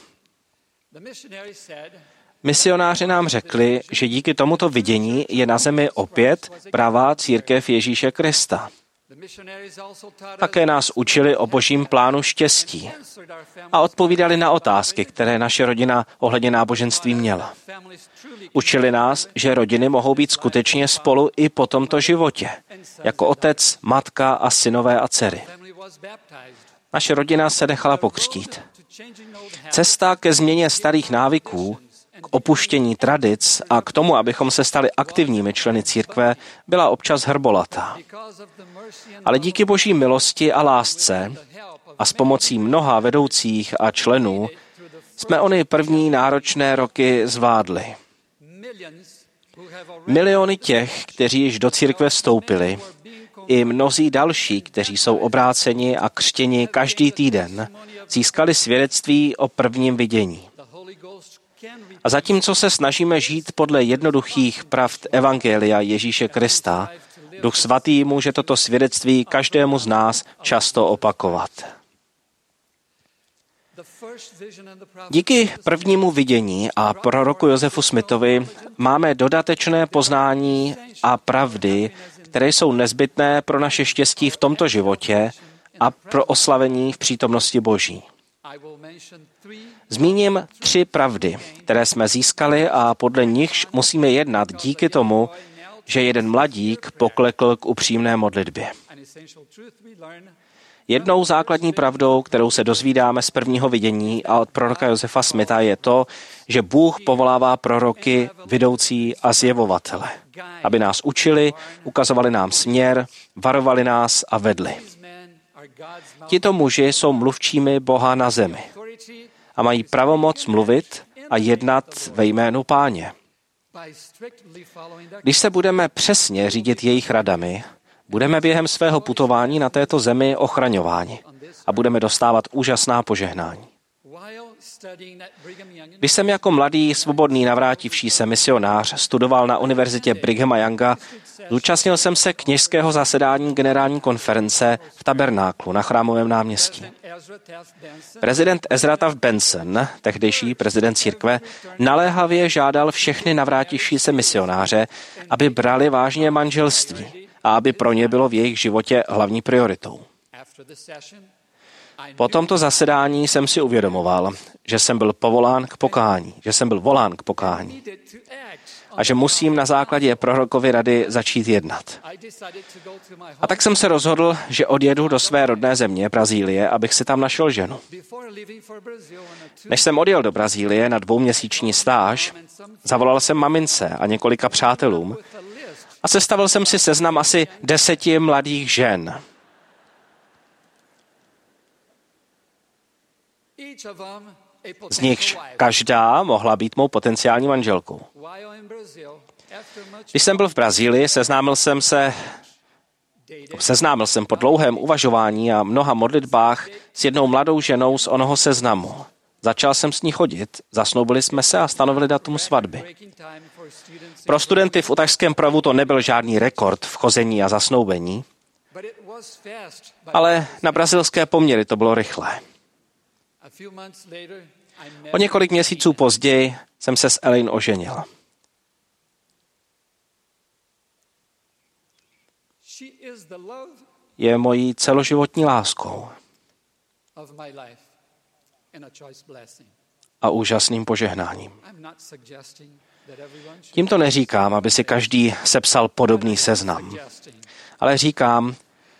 Misionáři nám řekli, že díky tomuto vidění je na zemi opět pravá církev Ježíše Krista. Také nás učili o božím plánu štěstí a odpovídali na otázky, které naše rodina ohledně náboženství měla. Učili nás, že rodiny mohou být skutečně spolu i po tomto životě, jako otec, matka a synové a dcery. Naše rodina se nechala pokřtít. Cesta ke změně starých návyků, k opuštění tradic a k tomu, abychom se stali aktivními členy církve, byla občas hrbolatá. Ale díky boží milosti a lásce a s pomocí mnoha vedoucích a členů jsme ony první náročné roky zvládli. Miliony těch, kteří již do církve vstoupili, i mnozí další, kteří jsou obráceni a křtěni každý týden, získali svědectví o prvním vidění. A zatímco se snažíme žít podle jednoduchých pravd Evangelia Ježíše Krista, Duch Svatý může toto svědectví každému z nás často opakovat. Díky prvnímu vidění a proroku Josefu Smithovi máme dodatečné poznání a pravdy, které jsou nezbytné pro naše štěstí v tomto životě a pro oslavení v přítomnosti Boží. Zmíním tři pravdy, které jsme získali a podle nichž musíme jednat díky tomu, že jeden mladík poklekl k upřímné modlitbě. Jednou základní pravdou, kterou se dozvídáme z prvního vidění a od proroka Josefa Smitha, je to, že Bůh povolává proroky, vidoucí a zjevovatele, aby nás učili, ukazovali nám směr, varovali nás a vedli. Tito muži jsou mluvčími Boha na zemi a mají pravomoc mluvit a jednat ve jménu Páně. Když se budeme přesně řídit jejich radami, budeme během svého putování na této zemi ochraňováni a budeme dostávat úžasná požehnání. Když jsem jako mladý, svobodný, navrátivší se misionář studoval na univerzitě Brighama Younga, zúčastnil jsem se kněžského zasedání generální konference v Tabernáklu na Chrámovém náměstí. Prezident Ezra Taft Benson, tehdejší prezident církve, naléhavě žádal všechny navrátivší se misionáře, aby brali vážně manželství a aby pro ně bylo v jejich životě hlavní prioritou. Po tomto zasedání jsem si uvědomoval, že jsem byl povolán k pokání, že jsem byl volán k pokání a že musím na základě prorokovy rady začít jednat. A tak jsem se rozhodl, že odjedu do své rodné země, Brazílie, abych si tam našel ženu. Než jsem odjel do Brazílie na dvouměsíční stáž, zavolal jsem mamince a několika přátelům a sestavil jsem si seznam asi deseti mladých žen. Z nichž každá mohla být mou potenciální manželkou. Když jsem byl v Brazílii, seznámil jsem se, seznámil jsem po dlouhém uvažování a mnoha modlitbách s jednou mladou ženou z onoho seznamu. Začal jsem s ní chodit, zasnoubili jsme se a stanovili datum svatby. Pro studenty v Utašském provu to nebyl žádný rekord v chození a zasnoubení, ale na brazilské poměry to bylo rychlé. O několik měsíců později jsem se s Elaine oženil. Je mojí celoživotní láskou a úžasným požehnáním. Tímto neříkám, aby si každý sepsal podobný seznam, ale říkám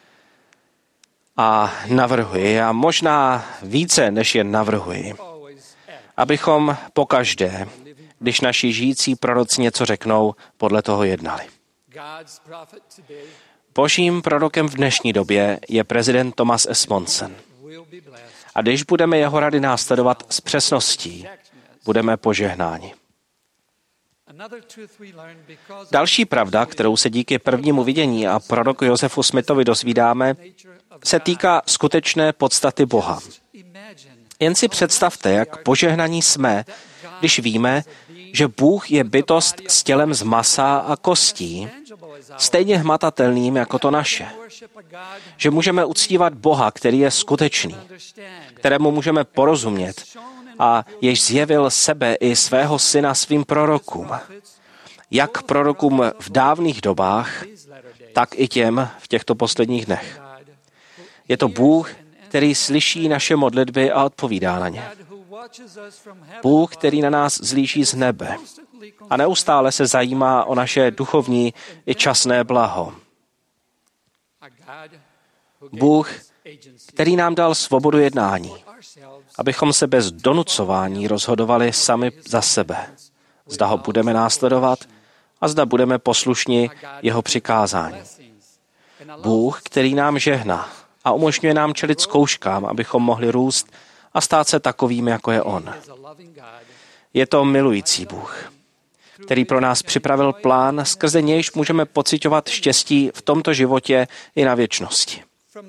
a navrhuji, a možná více než jen navrhuji, abychom pokaždé, když naši žijící proroci něco řeknou, podle toho jednali. Božím prorokem v dnešní době je prezident Thomas S. Monson. A když budeme jeho rady následovat s přesností, budeme požehnáni. Další pravda, kterou se díky prvnímu vidění a proroku Josefu Smithovi dozvídáme, se týká skutečné podstaty Boha. Jen si představte, jak požehnaní jsme, když víme, že Bůh je bytost s tělem z masa a kostí, stejně hmatatelným jako to naše. Že můžeme uctívat Boha, který je skutečný, kterému můžeme porozumět a jež zjevil sebe i svého syna svým prorokům. Jak prorokům v dávných dobách, tak i těm v těchto posledních dnech. Je to Bůh, který slyší naše modlitby a odpovídá na ně. Bůh, který na nás zlíží z nebe a neustále se zajímá o naše duchovní i časné blaho. Bůh, který nám dal svobodu jednání, abychom se bez donucování rozhodovali sami za sebe. Zda ho budeme následovat a zda budeme poslušni jeho přikázání. Bůh, který nám žehná a umožňuje nám čelit zkouškám, abychom mohli růst a stát se takovými, jako je on. Je to milující Bůh, který pro nás připravil plán, skrze nějž můžeme pociťovat štěstí v tomto životě i na věčnosti.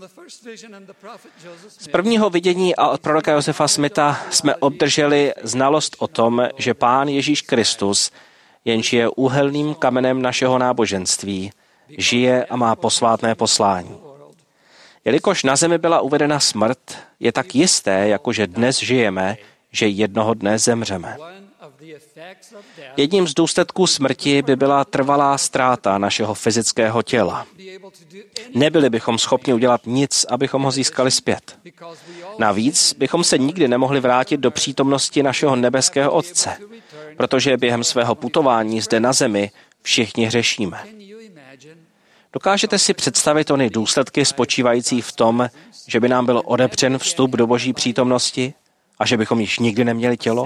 Z prvního vidění a od proroka Josefa Smitha jsme obdrželi znalost o tom, že Pán Ježíš Kristus, jenž je úhelným kamenem našeho náboženství, žije a má posvátné poslání. Jelikož na zemi byla uvedena smrt, je tak jisté, jakože dnes žijeme, že jednoho dne zemřeme. Jedním z důsledků smrti by byla trvalá ztráta našeho fyzického těla. Nebyli bychom schopni udělat nic, abychom ho získali zpět. Navíc bychom se nikdy nemohli vrátit do přítomnosti našeho nebeského Otce, protože během svého putování zde na zemi všichni hřešíme. Dokážete si představit ony důsledky spočívající v tom, že by nám byl odepřen vstup do Boží přítomnosti a že bychom již nikdy neměli tělo?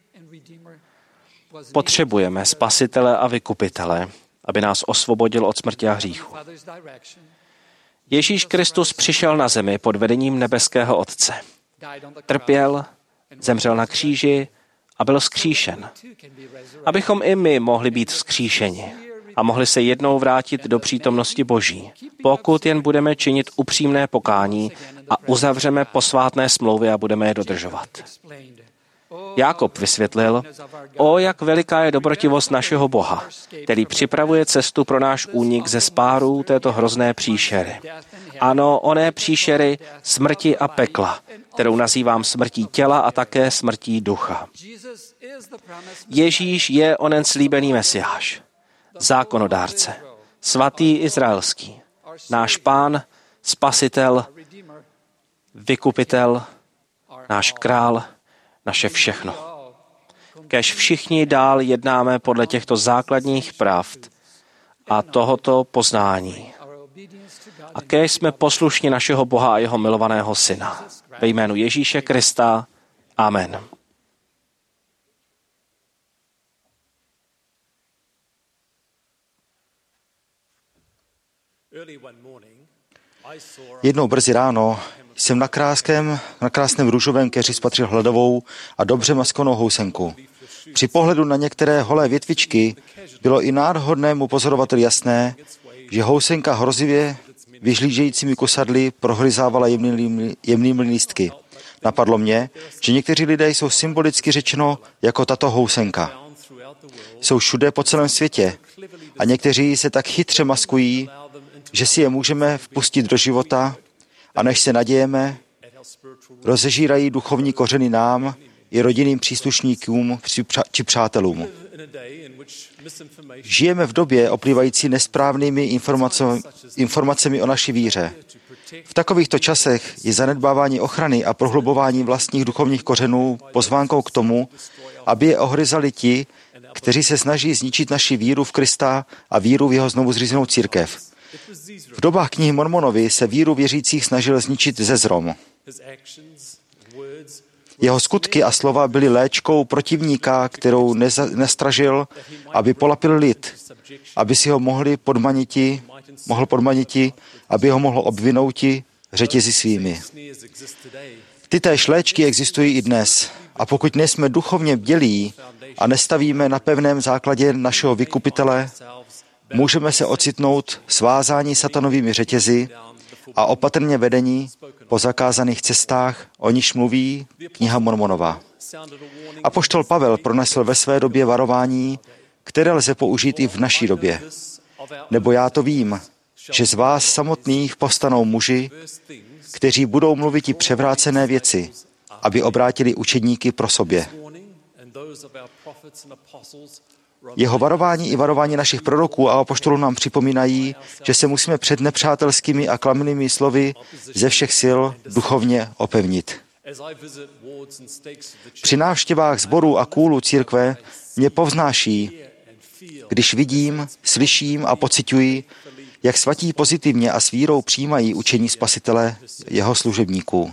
Potřebujeme spasitele a vykupitele, aby nás osvobodil od smrti a hříchu. Ježíš Kristus přišel na zemi pod vedením nebeského Otce. Trpěl, zemřel na kříži a byl vzkříšen. Abychom i my mohli být vzkříšeni a mohli se jednou vrátit do přítomnosti Boží, pokud jen budeme činit upřímné pokání a uzavřeme posvátné smlouvy a budeme je dodržovat. Jákob vysvětlil, o jak veliká je dobrotivost našeho Boha, který připravuje cestu pro náš únik ze spárů této hrozné příšery. Ano, oné příšery smrti a pekla, kterou nazývám smrtí těla a také smrtí ducha. Ježíš je onen slíbený Mesiáš, zákonodárce, svatý izraelský, náš Pán, spasitel, vykupitel, náš král, naše všechno. Kéž všichni dál jednáme podle těchto základních pravd a tohoto poznání. A kéž jsme poslušni našeho Boha a jeho milovaného Syna. Ve jménu Ježíše Krista. Amen. Jednou brzy ráno jsem na, kráském, na krásném růžovém keři spatřil hladovou a dobře maskovanou housenku. Při pohledu na některé holé větvičky bylo i náhodnému pozorovateli jasné, že housenka hrozivě vyžlížejícími kusadly prohryzávala jemnými, jemnými lístky. Napadlo mě, že někteří lidé jsou symbolicky řečeno jako tato housenka. Jsou všude po celém světě a někteří se tak chytře maskují, že si je můžeme vpustit do života a než se nadějeme, rozežírají duchovní kořeny nám i rodinným příslušníkům či přátelům. Žijeme v době oplývající nesprávnými informacemi, informacemi o naší víře. V takovýchto časech je zanedbávání ochrany a prohlubování vlastních duchovních kořenů pozvánkou k tomu, aby je ohryzali ti, kteří se snaží zničit naši víru v Krista a víru v jeho znovu zřízenou církev. V dobách knihy Mormonovi se víru věřících snažil zničit ze zrom. Jeho skutky a slova byly léčkou protivníka, kterou neza, nestražil, aby polapil lid, aby si ho mohli podmaniti, mohl podmaniti, aby ho mohl obvinouti řetězy svými. Tytéž léčky existují i dnes. A pokud nejsme duchovně bdělí a nestavíme na pevném základě našeho vykupitele, můžeme se ocitnout svázání satanovými řetězy a opatrně vedení po zakázaných cestách, o níž mluví kniha Mormonova. Apoštol Pavel pronesl ve své době varování, které lze použít i v naší době. Nebo já to vím, že z vás samotných povstanou muži, kteří budou mluvit i převrácené věci, aby obrátili učedníky pro sobě. Jeho varování i varování našich proroků a apoštolů nám připomínají, že se musíme před nepřátelskými a klamnými slovy ze všech sil duchovně opevnit. Při návštěvách sborů a kůlů církve mě povznáší, když vidím, slyším a pociťuji, jak svatí pozitivně a s vírou přijímají učení Spasitele, jeho služebníků.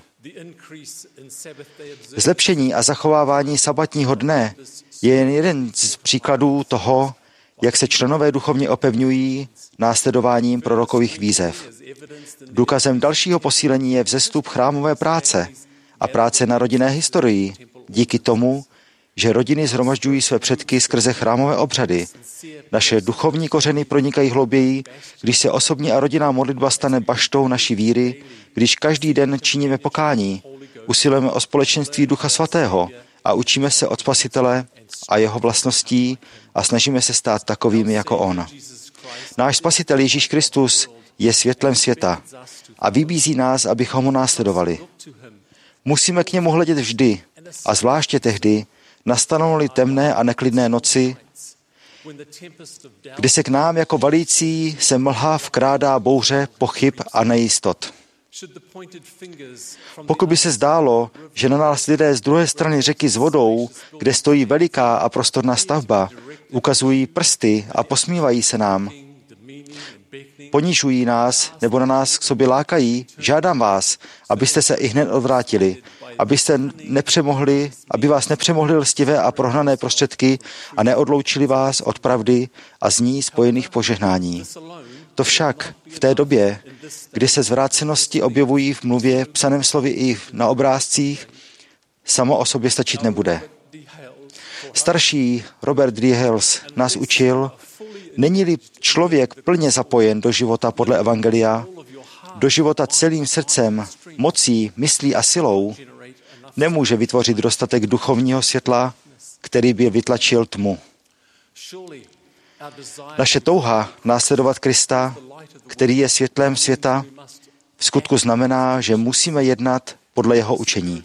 Zlepšení a zachovávání sabatního dne je jen jeden z příkladů toho, jak se členové duchovně opevňují následováním prorokových výzev. Důkazem dalšího posílení je vzestup chrámové práce a práce na rodinné historii, díky tomu, že rodiny shromažďují své předky skrze chrámové obřady. Naše duchovní kořeny pronikají hlouběji, když se osobní a rodinná modlitba stane baštou naší víry, když každý den činíme pokání, usilujeme o společenství Ducha Svatého a učíme se od Spasitele a jeho vlastností a snažíme se stát takovými jako on. Náš Spasitel Ježíš Kristus je světlem světa a vybízí nás, abychom ho následovali. Musíme k němu hledět vždy a zvláště tehdy, nastanou-li temné a neklidné noci, kdy se k nám jako valící se mlha vkrádá bouře pochyb a nejistot. Pokud by se zdálo, že na nás lidé z druhé strany řeky s vodou, kde stojí veliká a prostorná stavba, ukazují prsty a posmívají se nám, ponižují nás nebo na nás k sobě lákají, žádám vás, abyste se i hned odvrátili, abyste nepřemohli, aby vás nepřemohli lstivé a prohnané prostředky a neodloučili vás od pravdy a z ní spojených požehnání. To však v té době, kdy se zvrácenosti objevují v mluvě, psaném slově i na obrázcích, samo o sobě stačit nebude. Starší Robert D. Hales nás učil, není-li člověk plně zapojen do života podle evangelia, do života celým srdcem, mocí, myslí a silou, nemůže vytvořit dostatek duchovního světla, který by vytlačil tmu. Naše touha následovat Krista, který je světlem světa, v skutku znamená, že musíme jednat podle jeho učení.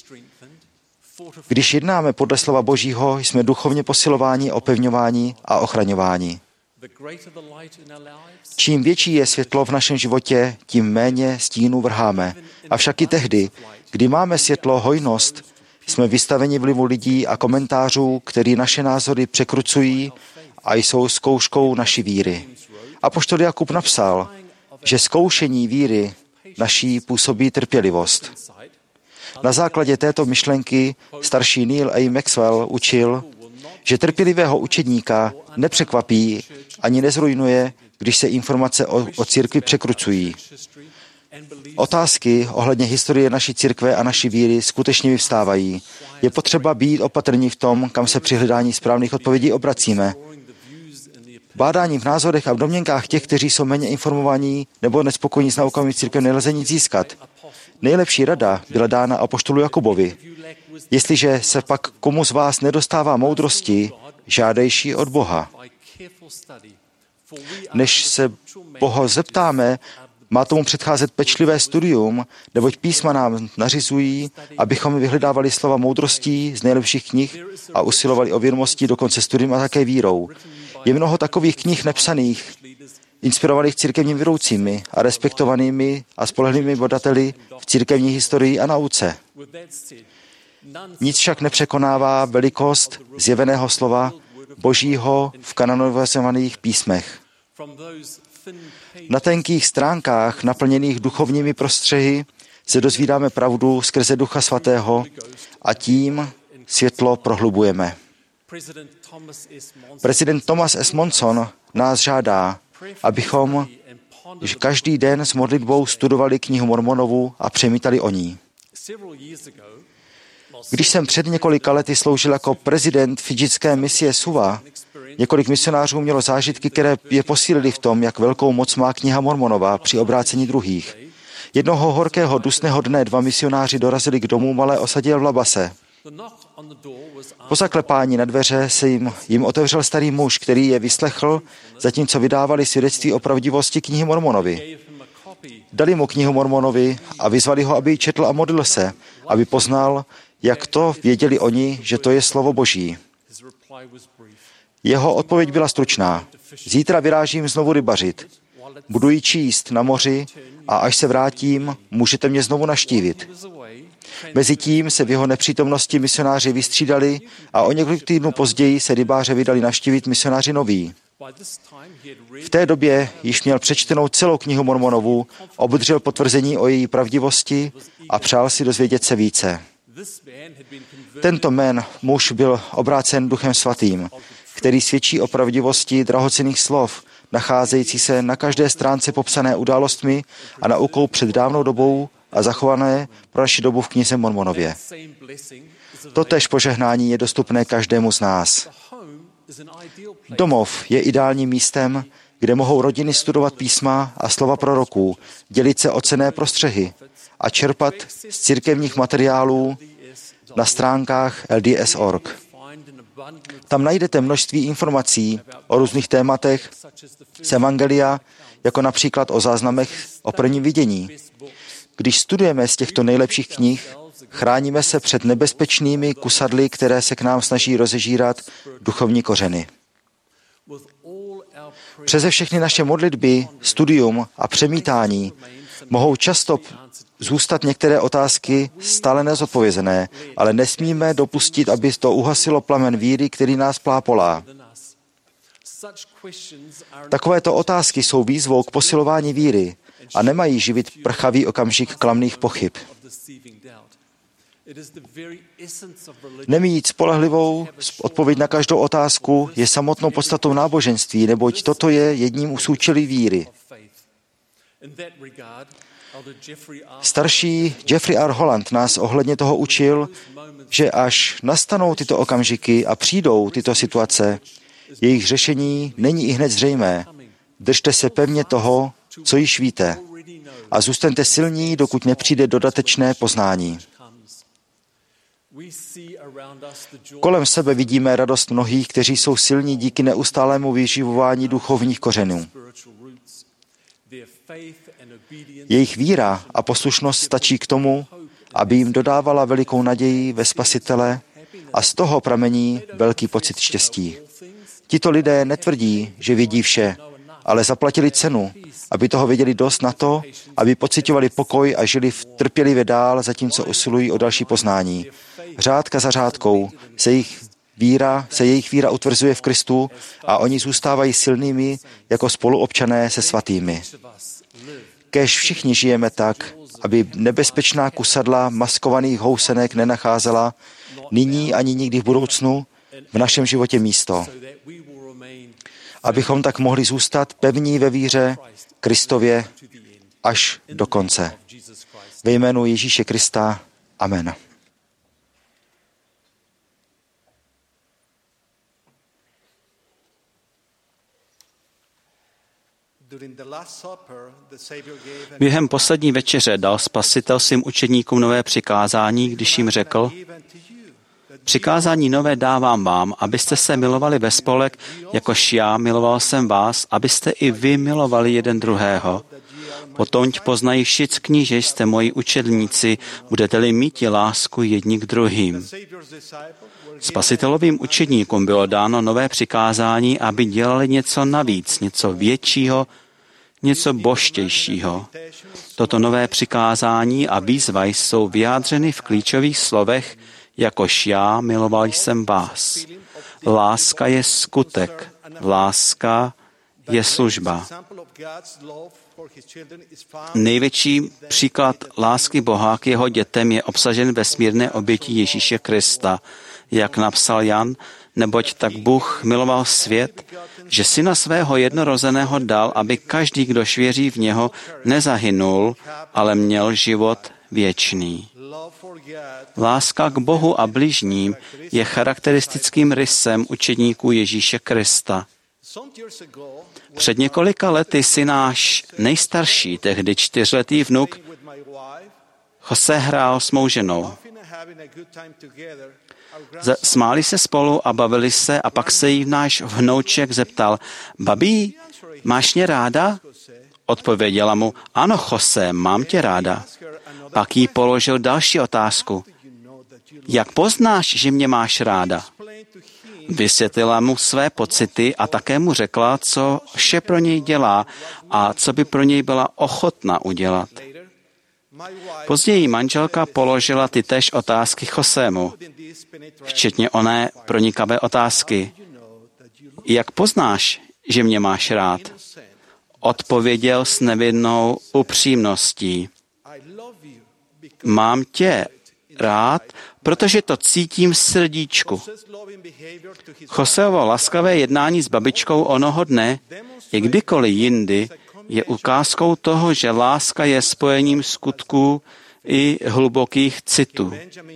Když jednáme podle slova Božího, jsme duchovně posilováni, opevňováni a ochraňováni. Čím větší je světlo v našem životě, tím méně stínů vrháme. Avšak i tehdy, kdy máme světlo, hojnost, jsme vystaveni vlivu lidí a komentářů, který naše názory překrucují a jsou zkouškou naší víry. Apoštol Jakub napsal, že zkoušení víry naší působí trpělivost. Na základě této myšlenky starší Neil A. Maxwell učil, že trpělivého učedníka nepřekvapí ani nezrujnuje, když se informace o, o církvi překrucují. Otázky ohledně historie naší církve a naší víry skutečně vyvstávají. Je potřeba být opatrní v tom, kam se při hledání správných odpovědí obracíme. Bádání v názorech a v domněnkách těch, kteří jsou méně informovaní nebo nespokojení s naukami církve, nelze nic získat. Nejlepší rada byla dána apoštolu Jakubovi. Jestliže se pak komu z vás nedostává moudrosti, žádejší od Boha. Než se Boha zeptáme, má tomu předcházet pečlivé studium, neboť písma nám nařizují, abychom vyhledávali slova moudrostí z nejlepších knih a usilovali o vědomosti dokonce studiem a také vírou. Je mnoho takových knih nepsaných, inspirovaných církevními vedoucími a respektovanými a spolehlivými badateli v církevní historii a nauce. Nic však nepřekonává velikost zjeveného slova Božího v kanonizovaných písmech. Na tenkých stránkách, naplněných duchovními prostřehy, se dozvídáme pravdu skrze Ducha Svatého a tím světlo prohlubujeme. Prezident Thomas S. Monson nás žádá, abychom že každý den s modlitbou studovali knihu Mormonovu a přemítali o ní. Když jsem před několika lety sloužil jako prezident fidžické misie Suva, několik misionářů mělo zážitky, které je posílily v tom, jak velkou moc má kniha Mormonova při obrácení druhých. Jednoho horkého dusného dne dva misionáři dorazili k domu malé osadě v Labase. Po zaklepání na dveře se jim, jim otevřel starý muž, který je vyslechl, zatímco vydávali svědectví o pravdivosti knihy Mormonovi. Dali mu knihu Mormonovi a vyzvali ho, aby ji četl a modlil se, aby poznal, jak to věděli oni, že to je slovo Boží. Jeho odpověď byla stručná. Zítra vyrážím znovu rybařit. Budu ji číst na moři a až se vrátím, můžete mě znovu navštívit. Mezitím se v jeho nepřítomnosti misionáři vystřídali a o několik týdnů později se rybáře vydali navštívit misionáři noví. V té době již měl přečtenou celou knihu Mormonovu, obdržel potvrzení o její pravdivosti a přál si dozvědět se více. Tento man, muž, byl obrácen Duchem svatým, který svědčí o pravdivosti drahocenných slov, nacházející se na každé stránce popsané událostmi a naukou před dávnou dobou a zachované pro naši dobu v knize Mormonově. Totéž požehnání je dostupné každému z nás. Domov je ideálním místem, kde mohou rodiny studovat písma a slova proroků, dělit se o cenné prostřehy a čerpat z církevních materiálů na stránkách L D S tečka org. Tam najdete množství informací o různých tématech z evangelia, jako například o záznamech o prvním vidění. Když studujeme z těchto nejlepších knih, chráníme se před nebezpečnými kusadly, které se k nám snaží rozežírat duchovní kořeny. Přeze všechny naše modlitby, studium a přemítání mohou často zůstat některé otázky stále nezodpovězené, ale nesmíme dopustit, aby to uhasilo plamen víry, který nás plápolá. Takovéto otázky jsou výzvou k posilování víry a nemají živit prchavý okamžik klamných pochyb. Nemít spolehlivou odpověď na každou otázku je samotnou podstatou náboženství, neboť toto je jedním z účelí víry. Starší Jeffrey R. Holland nás ohledně toho učil, že až nastanou tyto okamžiky a přijdou tyto situace, jejich řešení není i hned zřejmé. Držte se pevně toho, co již víte, a zůstaňte silní, dokud nepřijde dodatečné poznání. Kolem sebe vidíme radost mnohých, kteří jsou silní díky neustálému vyživování duchovních kořenů. Jejich víra a poslušnost stačí k tomu, aby jim dodávala velikou naději ve Spasitele a z toho pramení velký pocit štěstí. Tito lidé netvrdí, že vědí vše, ale zaplatili cenu, aby toho věděli dost na to, aby pociťovali pokoj a žili v trpělivě dál, zatímco usilují o další poznání. Řádka za řádkou se jejich víra, se jejich víra utvrzuje v Kristu a oni zůstávají silnými jako spoluobčané se svatými. Kéž všichni žijeme tak, aby nebezpečná kusadla maskovaných housenek nenacházela nyní ani nikdy v budoucnu v našem životě místo. Abychom tak mohli zůstat pevní ve víře Kristově až do konce. Ve jménu Ježíše Krista. Amen. Během poslední večeře dal Spasitel svým učedníkům nové přikázání, když jim řekl: Přikázání nové dávám vám, abyste se milovali ve spolek, jakož já miloval jsem vás, abyste i vy milovali jeden druhého. Potoň poznají všichni, že jste moji učedníci, budete-li mít lásku jedni k druhým. Spasitelovým učedníkům bylo dáno nové přikázání, aby dělali něco navíc, něco většího, něco božtějšího. Toto nové přikázání a výzva jsou vyjádřeny v klíčových slovech, jakož já miloval jsem vás. Láska je skutek, láska je služba. Největší příklad lásky Boha k jeho dětem je obsažen ve smírné oběti Ježíše Krista. Jak napsal Jan, Neboť tak Bůh miloval svět, že syna svého jednorozeného dal, aby každý, kdo věří v něho, nezahynul, ale měl život věčný. Láska k Bohu a bližním je charakteristickým rysem učedníků Ježíše Krista. Před několika lety si náš nejstarší, tehdy čtyřletý vnuk, Jose hrál s mou ženou. Smáli se spolu a bavili se a pak se jí náš vnouček zeptal, babí, máš mě ráda? Odpověděla mu, ano, Jose, mám tě ráda. Pak jí položil další otázku. Jak poznáš, že mě máš ráda? Vysvětlila mu své pocity a také mu řekla, co vše pro něj dělá a co by pro něj byla ochotna udělat. Později manželka položila ty též otázky Josému, včetně oné pronikavé otázky. Jak poznáš, že mě máš rád? Odpověděl s nevinnou upřímností. Mám tě rád, protože to cítím v srdíčku. Joseovo laskavé jednání s babičkou onoho dne, je kdykoliv jindy, je ukázkou toho, že láska je spojením skutků i hlubokých citů.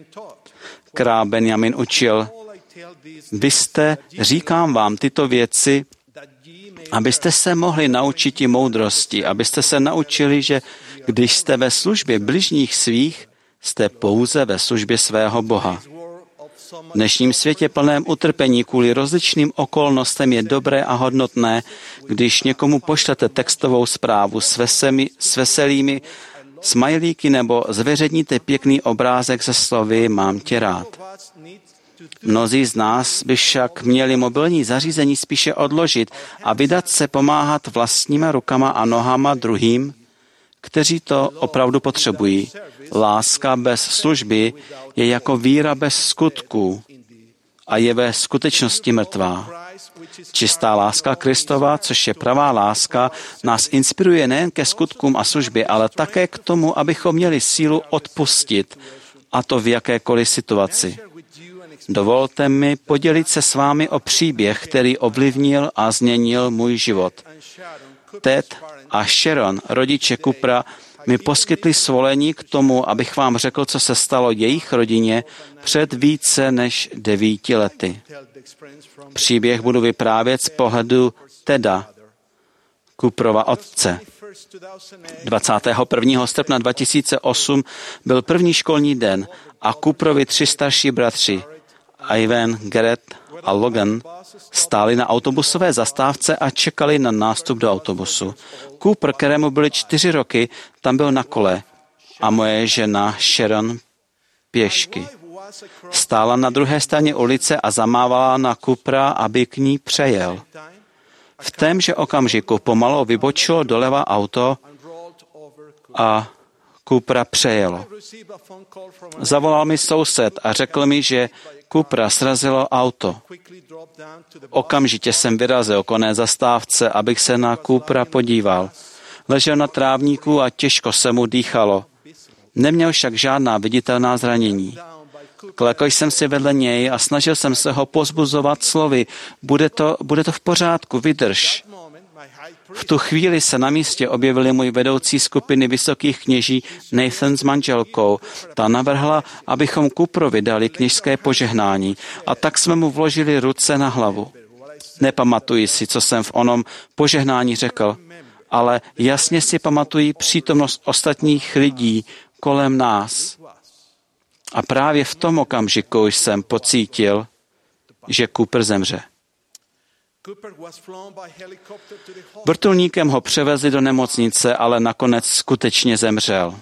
Král Benjamin učil, vy jste, říkám vám tyto věci, abyste se mohli naučit i moudrosti, abyste se naučili, že když jste ve službě bližních svých, jste pouze ve službě svého Boha. V dnešním světě plném utrpení kvůli rozličným okolnostem je dobré a hodnotné, když někomu pošlete textovou zprávu s, vesemi, s veselými smajlíky nebo zveřejníte pěkný obrázek se slovy mám tě rád. Mnozí z nás by však měli mobilní zařízení spíše odložit a vydat se pomáhat vlastníma rukama a nohama druhým, kteří to opravdu potřebují. Láska bez služby je jako víra bez skutků a je ve skutečnosti mrtvá. Čistá láska Kristova, což je pravá láska, nás inspiruje nejen ke skutkům a službě, ale také k tomu, abychom měli sílu odpustit, a to v jakékoliv situaci. Dovolte mi podělit se s vámi o příběh, který ovlivnil a změnil můj život. Ted a Sharon, rodiče Coopera, mi poskytli svolení k tomu, abych vám řekl, co se stalo jejich rodině před více než devíti lety. Příběh budu vyprávět z pohledu Teda, Cooperova otce. dvacátého prvního srpna dva tisíce osm byl první školní den a Cooperovi tři starší bratři, Ivan, Garrett a Logan, stáli na autobusové zastávce a čekali na nástup do autobusu. Cooper, kterému byly čtyři roky, tam byl na kole a moje žena Sharon pěšky. Stála na druhé straně ulice a zamávala na Coopera, aby k ní přejel. V témže okamžiku pomalu vybočilo doleva auto a Coopera přejelo. Zavolal mi soused a řekl mi, že Coopera srazilo auto. Okamžitě jsem vyrazil k oné zastávce, abych se na Coopera podíval. Ležel na trávníku a těžko se mu dýchalo. Neměl však žádná viditelná zranění. Klekl jsem si vedle něj a snažil jsem se ho pozbuzovat slovy. Bude to, bude to v pořádku, vydrž. V tu chvíli se na místě objevili můj vedoucí skupiny vysokých kněží Nathan s manželkou. Ta navrhla, abychom Cooperovi dali kněžské požehnání a tak jsme mu vložili ruce na hlavu. Nepamatuji si, co jsem v onom požehnání řekl, ale jasně si pamatuji přítomnost ostatních lidí kolem nás. A právě v tom okamžiku jsem pocítil, že Cooper zemře. Vrtulníkem ho převezli do nemocnice, ale nakonec skutečně zemřel.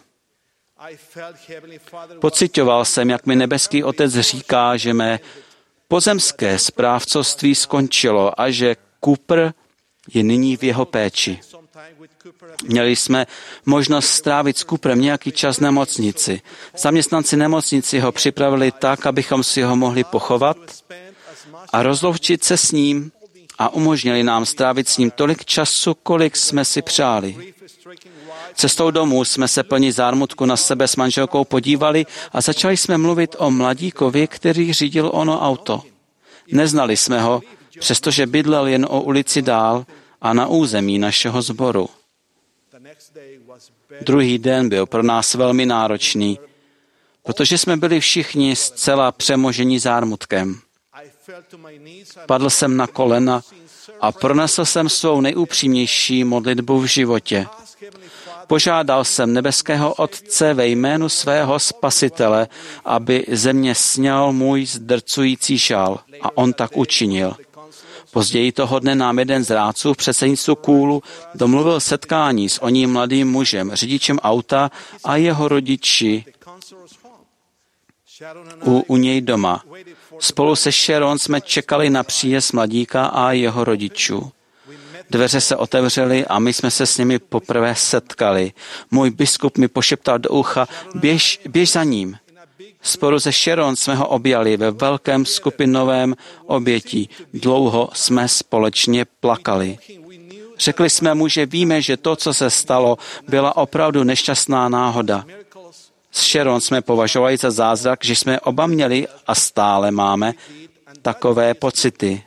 Pocitoval jsem, jak mi nebeský Otec říká, že mé pozemské správcovství skončilo a že Cooper je nyní v jeho péči. Měli jsme možnost strávit s Cooperem nějaký čas v nemocnici. Zaměstnanci nemocnici ho připravili tak, abychom si ho mohli pochovat a rozloučit se s ním a umožnili nám strávit s ním tolik času, kolik jsme si přáli. Cestou domů jsme se plní zármutku na sebe s manželkou podívali a začali jsme mluvit o mladíkovi, který řídil ono auto. Neznali jsme ho, přestože bydlel jen o ulici dál a na území našeho sboru. Druhý den byl pro nás velmi náročný, protože jsme byli všichni zcela přemoženi zármutkem. Padl jsem na kolena a pronesl jsem svou nejupřímnější modlitbu v životě. Požádal jsem nebeského Otce ve jménu svého Spasitele, aby ze mě sňal můj zdrcující žal, a on tak učinil. Později toho dne nám jeden z rádců v předsednictvu Kůlu domluvil setkání s oním mladým mužem, řidičem auta a jeho rodiči u, u něj doma. Spolu se Sharon jsme čekali na příjezd mladíka a jeho rodičů. Dveře se otevřely a my jsme se s nimi poprvé setkali. Můj biskup mi pošeptal do ucha, běž, běž za ním. Spolu se Sharon jsme ho objali ve velkém skupinovém obětí. Dlouho jsme společně plakali. Řekli jsme mu, že víme, že to, co se stalo, byla opravdu nešťastná náhoda. S Sharon jsme považovali za zázrak, že jsme oba měli a stále máme takové pocity.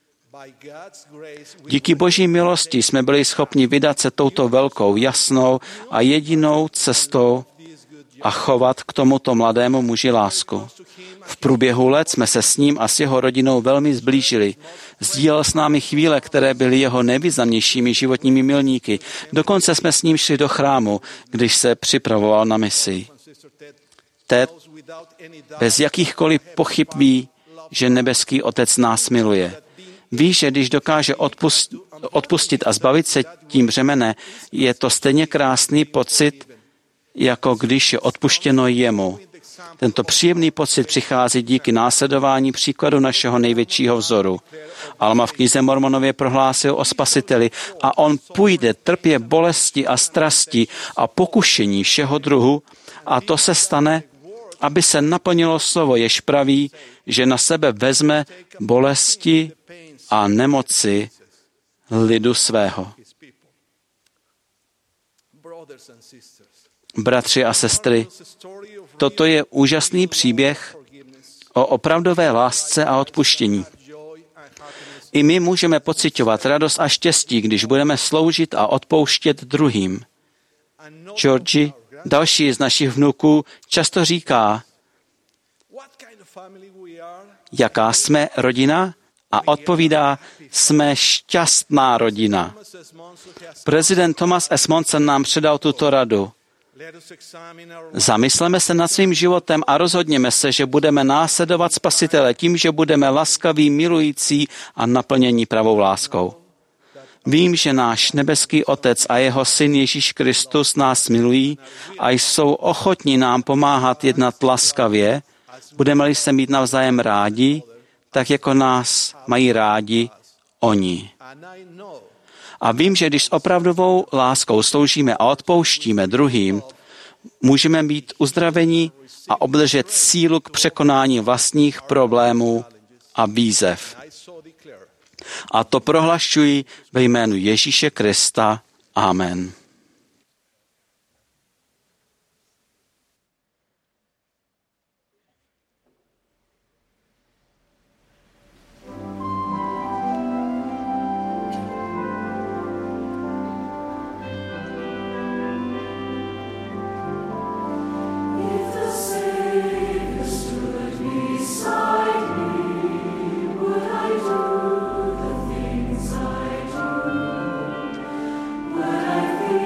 Díky Boží milosti jsme byli schopni vydat se touto velkou, jasnou a jedinou cestou a chovat k tomuto mladému muži lásku. V průběhu let jsme se s ním a s jeho rodinou velmi zblížili. Sdílel s námi chvíle, které byly jeho nejvýznamnějšími životními milníky. Dokonce jsme s ním šli do chrámu, když se připravoval na misi. Ted bez jakýchkoliv pochyb ví, že nebeský Otec nás miluje. Ví, že když dokáže odpustit a zbavit se tím břemene, je to stejně krásný pocit, jako když je odpuštěno jemu. Tento příjemný pocit přichází díky následování příkladu našeho největšího vzoru. Alma v knize Mormonově prohlásil o Spasiteli a on půjde trpě bolesti a strasti a pokušení všeho druhu a to se stane, aby se naplnilo slovo, jež praví, že na sebe vezme bolesti a nemoci lidu svého. Bratři a sestry, toto je úžasný příběh o opravdové lásce a odpuštění. I my můžeme pociťovat radost a štěstí, když budeme sloužit a odpouštět druhým. Georgi, další z našich vnuků, často říká, jaká jsme rodina? A odpovídá, jsme šťastná rodina. Prezident Thomas S. Monson nám předal tuto radu. Zamysleme se nad svým životem a rozhodněme se, že budeme následovat Spasitele tím, že budeme laskaví, milující a naplnění pravou láskou. Vím, že náš nebeský Otec a jeho Syn Ježíš Kristus nás milují a jsou ochotní nám pomáhat jednat laskavě, budeme-li se mít navzájem rádi, tak jako nás mají rádi oni. A vím, že když s opravdovou láskou sloužíme a odpouštíme druhým, můžeme být uzdraveni a obdržet sílu k překonání vlastních problémů a výzev. A to prohlašuji ve jménu Ježíše Krista. Amen. I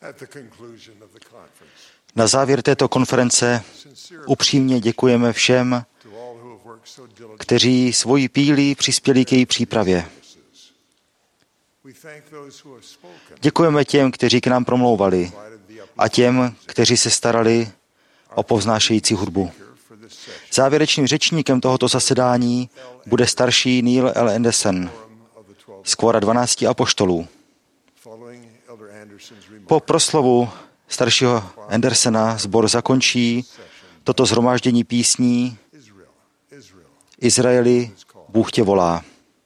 Na závěr této konference upřímně děkujeme všem, kteří svojí pílí přispěli k její přípravě. Děkujeme těm, kteří k nám promlouvali, a těm, kteří se starali o povznášející hudbu. Závěrečným řečníkem tohoto zasedání bude starší Neil L. Anderson z kvora dvanácti apoštolů. Po proslovu staršího Andersona sbor zakončí toto shromáždění písní Izraeli, Bůh tě volá.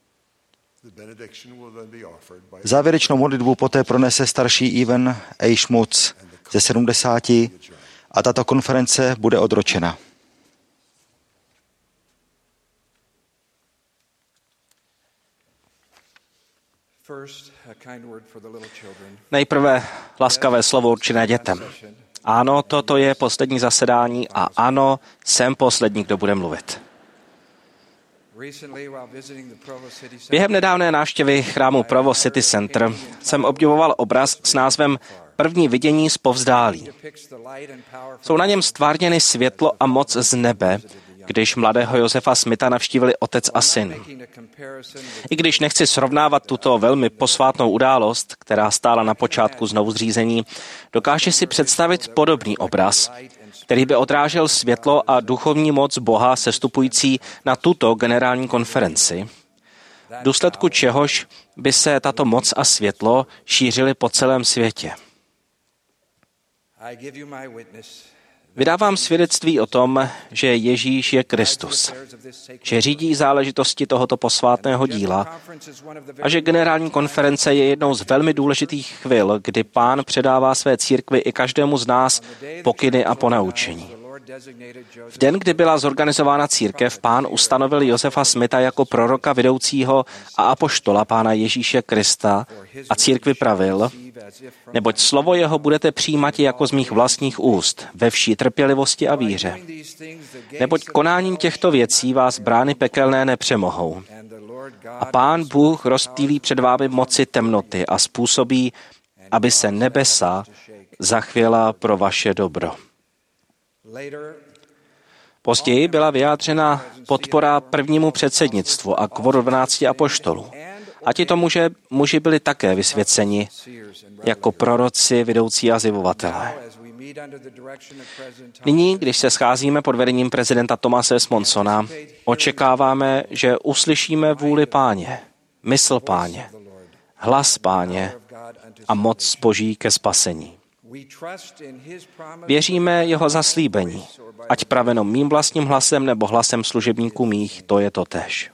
Závěrečnou modlitbu poté pronese starší Evan A. Schmutz ze sedmdesáti a tato konference bude odročena. Nejprve laskavé slovo určené dětem. Ano, toto je poslední zasedání a ano, jsem poslední, kdo bude mluvit. Během nedávné návštěvy chrámu Provo City Center jsem obdivoval obraz s názvem První vidění z povzdálí. Jsou na něm stvárněny světlo a moc z nebe, když mladého Josefa Smitha navštívili otec a syn. I když nechci srovnávat tuto velmi posvátnou událost, která stála na počátku znovuzřízení, dokáže si představit podobný obraz, který by odrážel světlo a duchovní moc Boha sestupující na tuto generální konferenci, v důsledku čehož by se tato moc a světlo šířily po celém světě. Vydávám svědectví o tom, že Ježíš je Kristus, že řídí záležitosti tohoto posvátného díla a že generální konference je jednou z velmi důležitých chvil, kdy Pán předává své církvi i každému z nás pokyny a ponaučení. V den, kdy byla zorganizována církev, Pán ustanovil Josefa Smitha jako proroka vedoucího a apoštola Pána Ježíše Krista a církvi pravil, neboť slovo jeho budete přijímat jako z mých vlastních úst, ve vší trpělivosti a víře. Neboť konáním těchto věcí vás brány pekelné nepřemohou. A Pán Bůh rozptýlí před vámi moci temnoty a způsobí, aby se nebesa zachvěla pro vaše dobro. Později byla vyjádřena podpora prvnímu předsednictvu a kvoru dvanácti apoštolů. A tito muže, muži byli také vysvěceni jako proroci, vedoucí a zjevovatelé. Nyní, když se scházíme pod vedením prezidenta Thomase S. Monsona, očekáváme, že uslyšíme vůli Páně, mysl Páně, hlas Páně a moc Boží ke spasení. Věříme jeho zaslíbení, ať praveno mým vlastním hlasem nebo hlasem služebníků mých, to je totéž.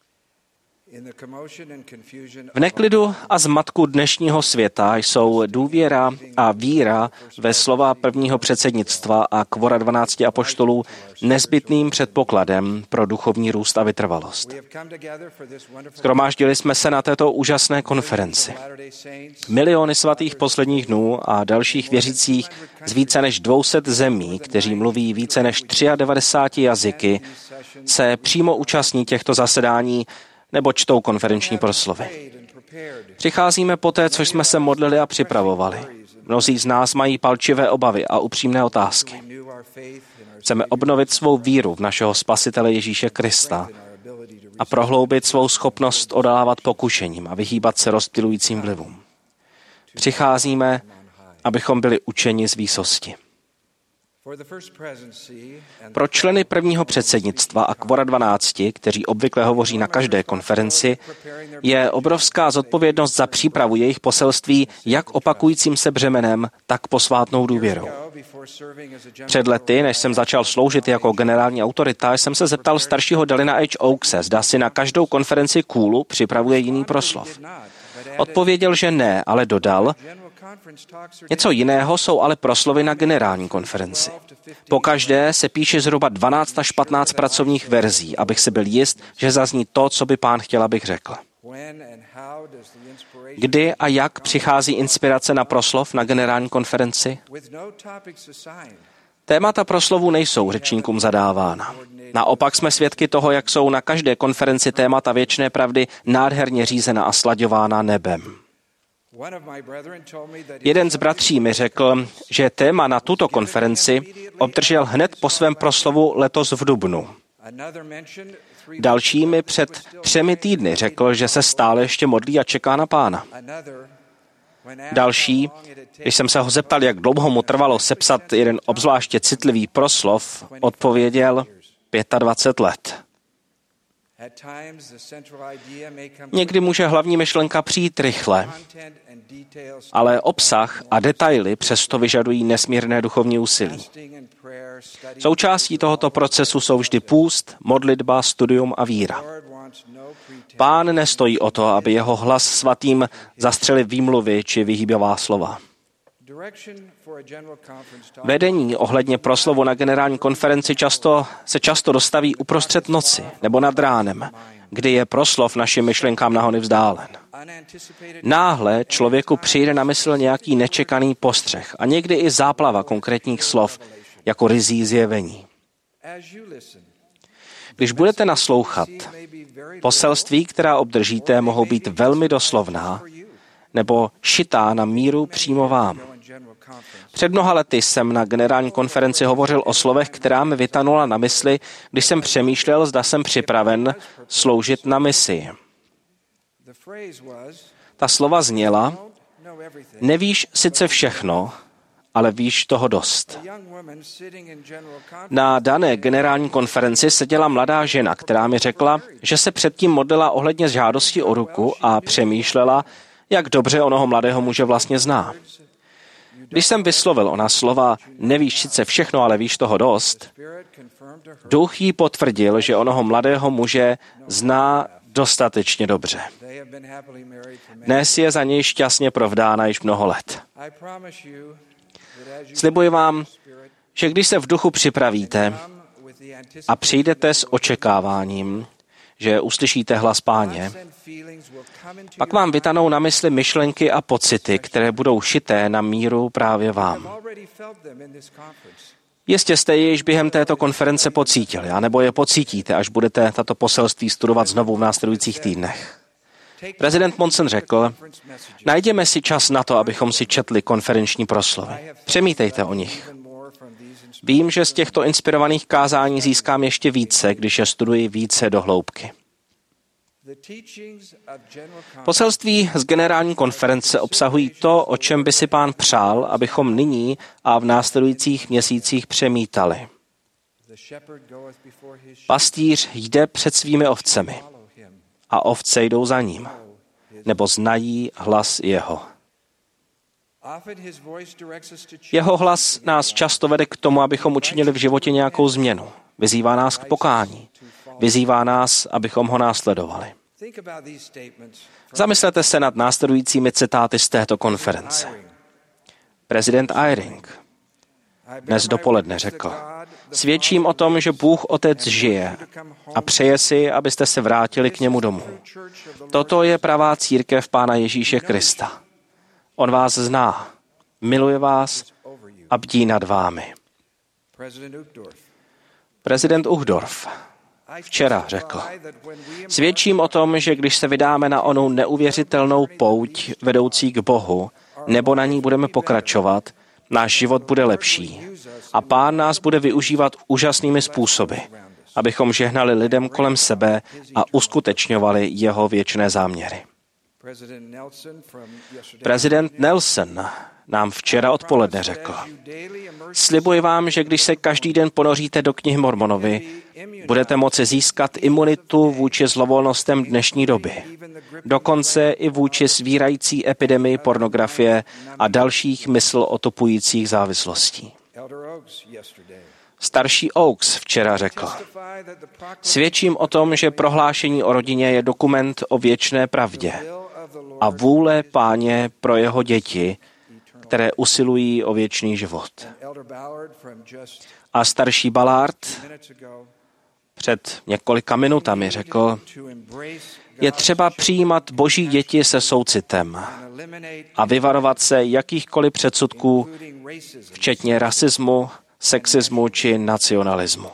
V neklidu a zmatku dnešního světa jsou důvěra a víra ve slova prvního předsednictva a kvora dvanácti apoštolů nezbytným předpokladem pro duchovní růst a vytrvalost. Shromáždili jsme se na této úžasné konferenci. Miliony svatých posledních dnů a dalších věřících z více než dvě stě zemí, kteří mluví více než devadesát tři jazyky, se přímo účastní těchto zasedání nebo čtou konferenční proslovy. Přicházíme poté, co jsme se modlili a připravovali. Mnozí z nás mají palčivé obavy a upřímné otázky. Chceme obnovit svou víru v našeho Spasitele Ježíše Krista a prohloubit svou schopnost odolávat pokušením a vyhýbat se rozptylujícím vlivům. Přicházíme, abychom byli učeni z výsosti. Pro členy prvního předsednictva a kvora dvanácti, kteří obvykle hovoří na každé konferenci, je obrovská zodpovědnost za přípravu jejich poselství jak opakujícím se břemenem, tak posvátnou důvěrou. Před lety, než jsem začal sloužit jako generální autorita, jsem se zeptal staršího Dalina H. Oakse, zda si na každou konferenci kůlu připravuje jiný proslov. Odpověděl, že ne, ale dodal, něco jiného jsou ale proslovy na generální konferenci. Pokaždé se píše zhruba dvanáct až patnáct pracovních verzí, abych si byl jist, že zazní to, co by Pán chtěl, abych řekl. Kdy a jak přichází inspirace na proslov na generální konferenci? Témata proslovů nejsou řečníkům zadávána. Naopak jsme svědky toho, jak jsou na každé konferenci témata věčné pravdy nádherně řízena a slaďována nebem. Jeden z bratří mi řekl, že téma na tuto konferenci obdržel hned po svém proslovu letos v dubnu. Další mi před třemi týdny řekl, že se stále ještě modlí a čeká na Pána. Další, když jsem se ho zeptal, jak dlouho mu trvalo sepsat jeden obzvláště citlivý proslov, odpověděl dvacet pět let. Někdy může hlavní myšlenka přijít rychle, ale obsah a detaily přesto vyžadují nesmírné duchovní úsilí. Součástí tohoto procesu jsou vždy půst, modlitba, studium a víra. Pán nestojí o to, aby jeho hlas svatým zastřeli výmluvy či vyhýbavá slova. Vedení ohledně proslovu na generální konferenci často, se často dostaví uprostřed noci nebo nad ránem, kdy je proslov našim myšlenkám nahony vzdálen. Náhle člověku přijde na mysl nějaký nečekaný postřeh a někdy i záplava konkrétních slov jako ryzí zjevení. Když budete naslouchat, poselství, která obdržíte, mohou být velmi doslovná nebo šitá na míru přímo vám. Před mnoha lety jsem na generální konferenci hovořil o slovech, která mi vytanula na mysli, když jsem přemýšlel, zda jsem připraven sloužit na misi. Ta slova zněla: nevíš sice všechno, ale víš toho dost. Na dané generální konferenci seděla mladá žena, která mi řekla, že se předtím modlila ohledně žádosti o ruku a přemýšlela, jak dobře onoho mladého muže vlastně zná. Když jsem vyslovil ona slova nevíš sice všechno, ale víš toho dost, duch jí potvrdil, že onoho mladého muže zná dostatečně dobře. Dnes je za něj šťastně provdána již mnoho let. Slibuji vám, že když se v duchu připravíte a přijdete s očekáváním, že uslyšíte hlas Páně, pak vám vytanou na mysli myšlenky a pocity, které budou šité na míru právě vám. Jistě jste je již během této konference pocítili, anebo je pocítíte, až budete tato poselství studovat znovu v následujících týdnech. Prezident Monson řekl, najděme si čas na to, abychom si četli konferenční proslovy. Přemítejte o nich. Vím, že z těchto inspirovaných kázání získám ještě více, když je studuji více do hloubky. Poselství z generální konference obsahují to, o čem by si Pán přál, abychom nyní a v následujících měsících přemítali. Pastýř jde před svými ovcemi a ovce jdou za ním, nebo znají hlas jeho. Jeho hlas nás často vede k tomu, abychom učinili v životě nějakou změnu. Vyzývá nás k pokání. Vyzývá nás, abychom ho následovali. Zamyslete se nad následujícími citáty z této konference. Prezident Eyring dnes dopoledne řekl, svědčím o tom, že Bůh Otec žije a přeje si, abyste se vrátili k němu domů. Toto je pravá církev Pána Ježíše Krista. On vás zná, miluje vás a bdí nad vámi. Prezident Uchtdorf včera řekl, svědčím o tom, že když se vydáme na onu neuvěřitelnou pouť vedoucí k Bohu, nebo na ní budeme pokračovat, náš život bude lepší a Pán nás bude využívat úžasnými způsoby, abychom žehnali lidem kolem sebe a uskutečňovali jeho věčné záměry. Prezident Nelson nám včera odpoledne řekl, slibuji vám, že když se každý den ponoříte do knihy Mormonovi, budete moci získat imunitu vůči zlovolnostem dnešní doby, dokonce i vůči svírající epidemii pornografie a dalších mysl otupujících závislostí. Starší Oaks včera řekl, svědčím o tom, že prohlášení o rodině je dokument o věčné pravdě a vůle Páně pro jeho děti, které usilují o věčný život. A starší Ballard před několika minutami řekl, je třeba přijímat Boží děti se soucitem a vyvarovat se jakýchkoliv předsudků, včetně rasismu, sexismu či nacionalismu.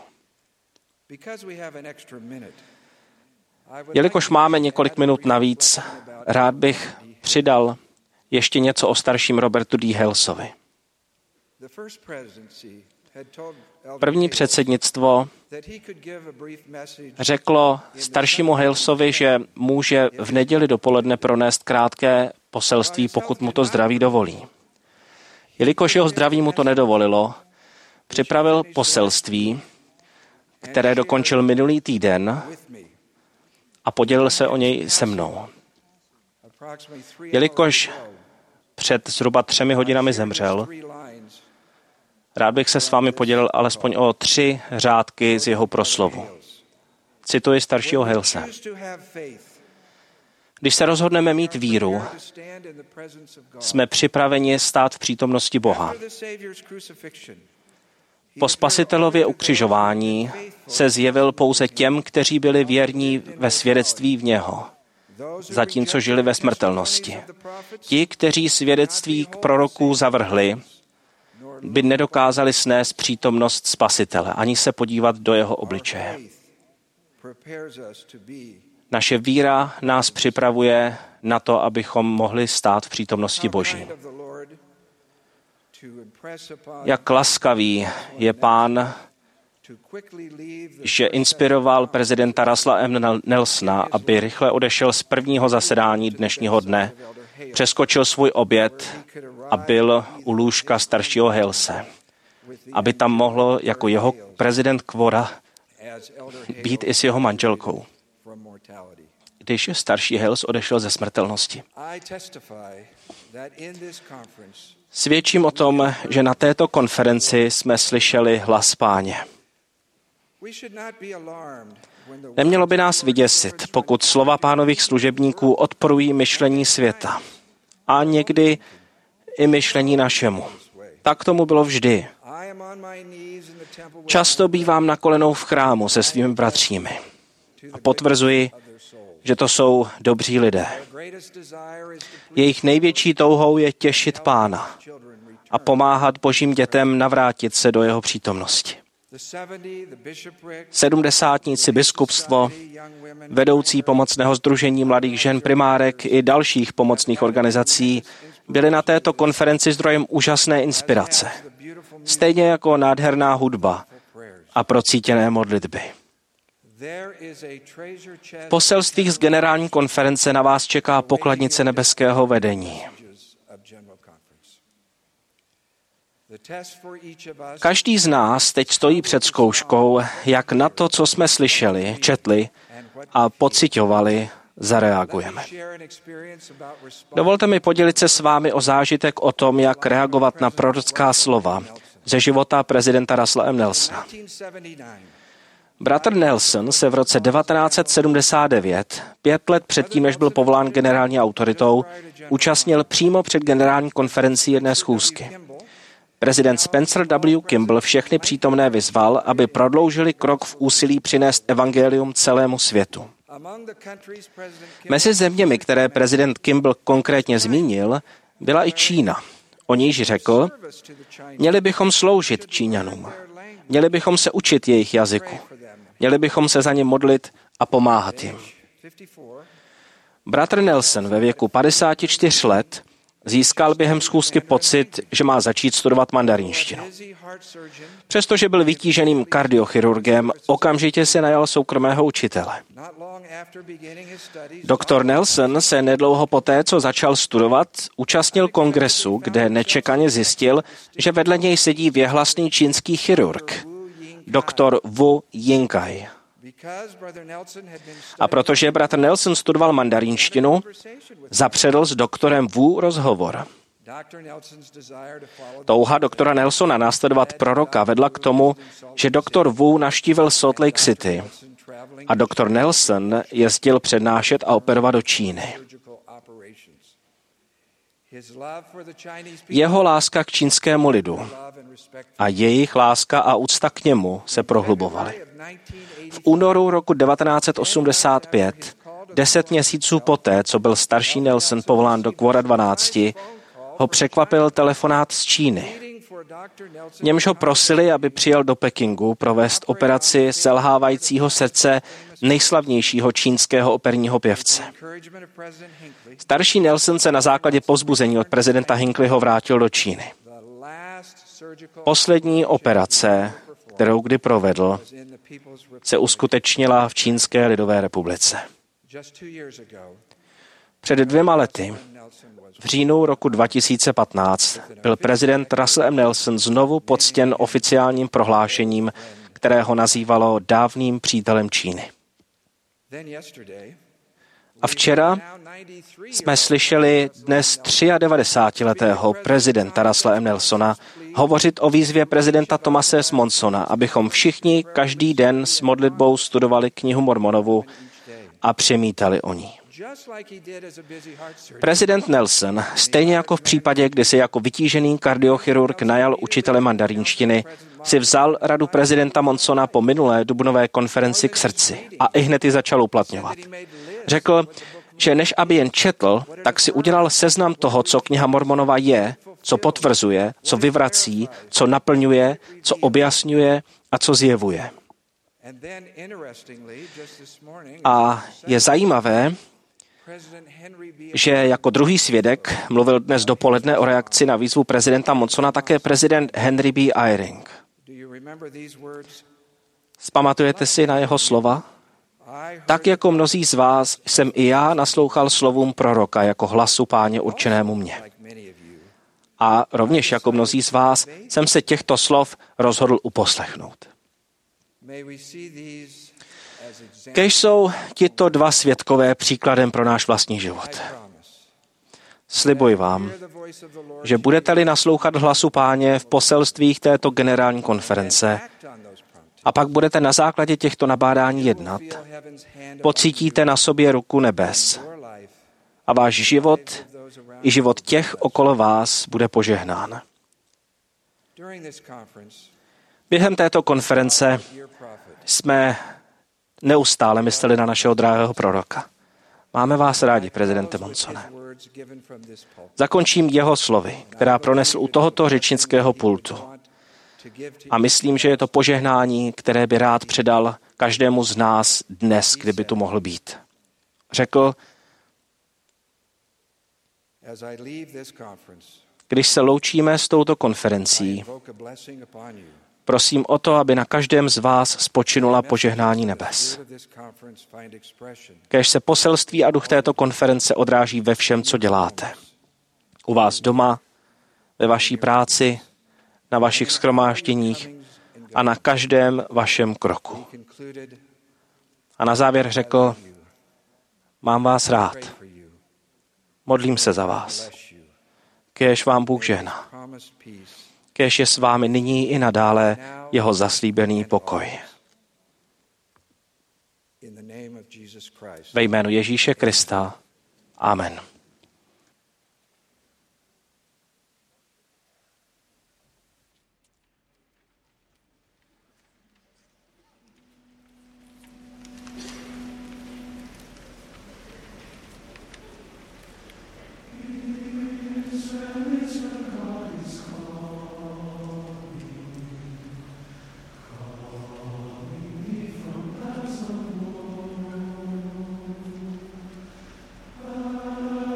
Jelikož máme několik minut navíc, rád bych přidal Ještě něco o starším Robertu D. Halesovi. První předsednictvo řeklo staršímu Halesovi, že může v neděli dopoledne pronést krátké poselství, pokud mu to zdraví dovolí. Jelikož jeho zdraví mu to nedovolilo, připravil poselství, které dokončil minulý týden a podělil se o něj se mnou. Jelikož před zhruba třemi hodinami zemřel, rád bych se s vámi podělil alespoň o tři řádky z jeho proslovu. Cituji staršího Halese. Když se rozhodneme mít víru, jsme připraveni stát v přítomnosti Boha. Po Spasitelově ukřižování se zjevil pouze těm, kteří byli věrní ve svědectví v něho, zatímco žili ve smrtelnosti. Ti, kteří svědectví k proroků zavrhli, by nedokázali snést přítomnost Spasitele, ani se podívat do jeho obličeje. Naše víra nás připravuje na to, abychom mohli stát v přítomnosti Boží. Jak laskavý je Pán, že inspiroval prezidenta Russella M. Nelsona, aby rychle odešel z prvního zasedání dnešního dne, přeskočil svůj oběd a byl u lůžka staršího Halese, aby tam mohlo jako jeho prezident kvora být i s jeho manželkou, když starší Hales odešel ze smrtelnosti. Svědčím o tom, že na této konferenci jsme slyšeli hlas Páně. Nemělo by nás vyděsit, pokud slova Pánových služebníků odporují myšlení světa a někdy i myšlení našemu. Tak tomu bylo vždy. Často bývám na kolenou v chrámu se svými bratřími a potvrzuji, že to jsou dobří lidé. Jejich největší touhou je těšit Pána a pomáhat Božím dětem navrátit se do jeho přítomnosti. Sedmdesátníci biskupstvo, vedoucí pomocného sdružení mladých žen primárek i dalších pomocných organizací byli na této konferenci zdrojem úžasné inspirace, stejně jako nádherná hudba a procítěné modlitby. V poselstvích z generální konference na vás čeká pokladnice nebeského vedení. Každý z nás teď stojí před zkouškou, jak na to, co jsme slyšeli, četli a pociťovali, zareagujeme. Dovolte mi podělit se s vámi o zážitek o tom, jak reagovat na prorocká slova ze života prezidenta Russella M. Nelsona. Bratr Nelson se v roce devatenáct set sedmdesát devět, pět let předtím, než byl povolán generální autoritou, účastnil přímo před generální konferencí jedné schůzky. Prezident Spencer W. Kimball všechny přítomné vyzval, aby prodloužili krok v úsilí přinést evangelium celému světu. Mezi zeměmi, které prezident Kimball konkrétně zmínil, byla i Čína. O níž řekl, měli bychom sloužit Číňanům. Měli bychom se učit jejich jazyku. Měli bychom se za ně modlit a pomáhat jim. Bratr Nelson ve věku padesáti čtyř let získal během schůzky pocit, že má začít studovat mandarínštinu. Přestože byl vytíženým kardiochirurgem, okamžitě se najal soukromého učitele. Doktor Nelson se nedlouho poté, co začal studovat, účastnil kongresu, kde nečekaně zjistil, že vedle něj sedí věhlasný čínský chirurg, doktor Wu Yingkai. A protože bratr Nelson studoval mandarínštinu, zapředl s doktorem Wu rozhovor. Touha doktora Nelsona následovat proroka vedla k tomu, že doktor Wu navštívil Salt Lake City a doktor Nelson jezdil přednášet a operovat do Číny. Jeho láska k čínskému lidu a jejich láska a úcta k němu se prohlubovaly. V únoru roku devatenáct set osmdesát pět, deset měsíců poté, co byl starší Nelson povolán do kvora dvanácti, ho překvapil telefonát z Číny. němž ho prosili, aby přijel do Pekingu provést operaci selhávajícího srdce nejslavnějšího čínského operního pěvce. Starší Nelson se na základě povzbuzení od prezidenta Hinckleyho vrátil do Číny. Poslední operace, kterou kdy provedl, se uskutečnila v Čínské lidové republice. Před dvěma lety, v říjnu roku dva tisíce patnáct, byl prezident Russell M. Nelson znovu poctěn oficiálním prohlášením, které ho nazývalo dávným přítelem Číny. A včera jsme slyšeli dnes devadesátitříletého prezidenta Russella M. Nelsona hovořit o výzvě prezidenta Thomase S. Monsona, abychom všichni každý den s modlitbou studovali knihu Mormonovu a přemítali o ní. Prezident Nelson, stejně jako v případě, kdy si jako vytížený kardiochirurg najal učitele mandarínštiny, si vzal radu prezidenta Monsona po minulé dubnové konferenci k srdci a ihned ji začal uplatňovat. Řekl, že než aby jen četl, tak si udělal seznam toho, co kniha Mormonova je, co potvrzuje, co vyvrací, co naplňuje, co objasňuje a co zjevuje. A je zajímavé, že jako druhý svědek mluvil dnes dopoledne o reakci na výzvu prezidenta Monsona také prezident Henry B. Eyring. Vzpamatujete si na jeho slova? Tak jako mnozí z vás jsem i já naslouchal slovům proroka jako hlasu Páně určenému mně. A rovněž jako mnozí z vás jsem se těchto slov rozhodl uposlechnout. Kéž jsou tito dva svědkové příkladem pro náš vlastní život. Slibuji vám, že budete-li naslouchat hlasu Páně v poselstvích této generální konference a pak budete na základě těchto nabádání jednat, pocítíte na sobě ruku nebes a váš život i život těch okolo vás bude požehnán. Během této konference jsme neustále mysleli na našeho drahého proroka. Máme vás rádi, prezidente Monsone. Zakončím jeho slovy, která pronesl u tohoto řečnického pultu. A myslím, že je to požehnání, které by rád předal každému z nás dnes, kdyby tu mohl být. Řekl, když se loučíme s touto konferencí, prosím o to, aby na každém z vás spočinula požehnání nebes. Kéž se poselství a duch této konference odráží ve všem, co děláte. U vás doma, ve vaší práci, na vašich shromážděních a na každém vašem kroku. A na závěr řekl, mám vás rád. Modlím se za vás. Kéž vám Bůh žehná. Kéž je s vámi nyní i nadále jeho zaslíbený pokoj. Ve jménu Ježíše Krista. Amen. Oh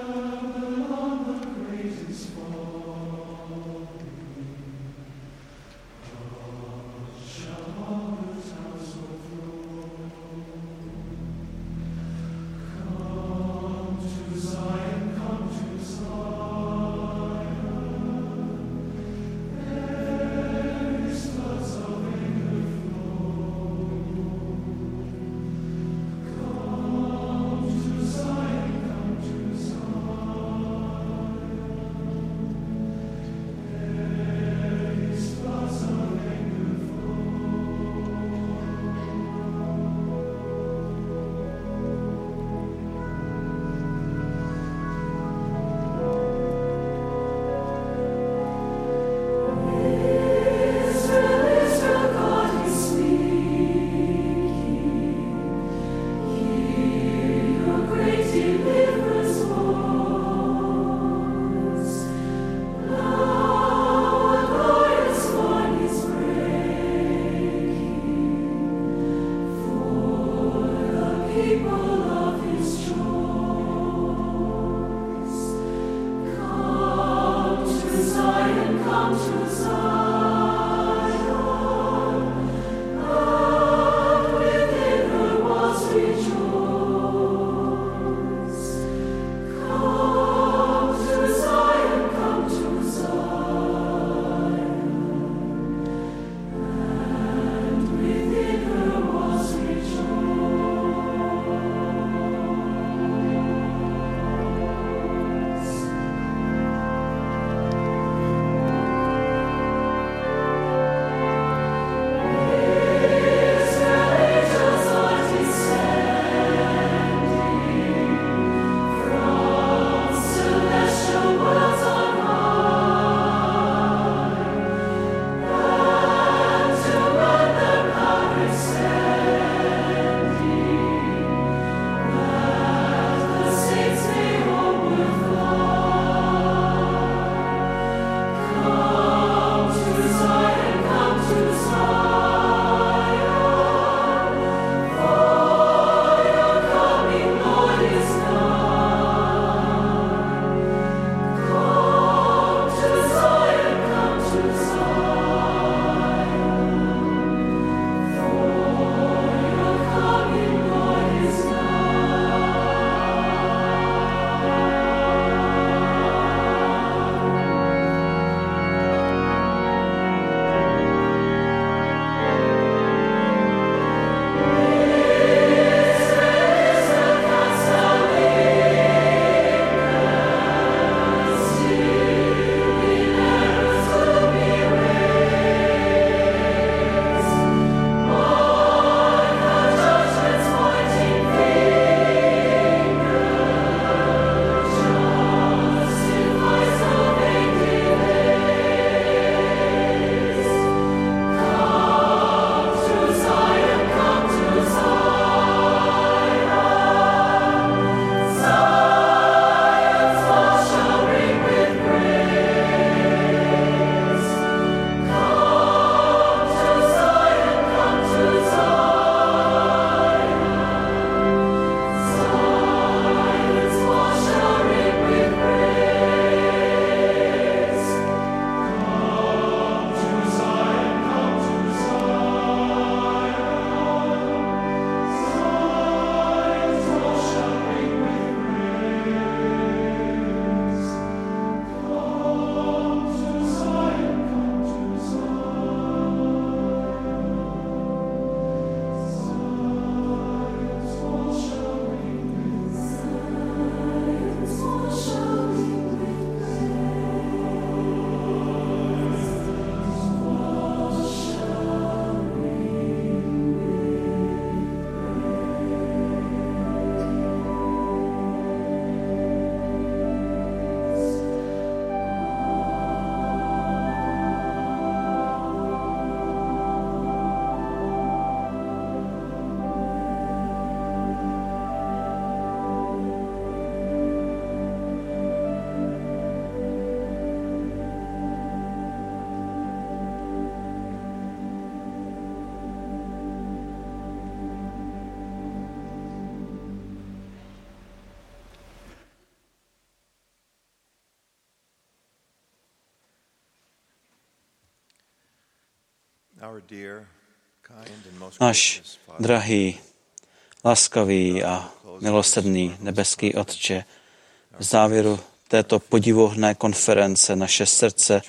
Náš drahý, laskavý a milosrdný nebeský Otče, v závěru této podivuhodné konference naše srdce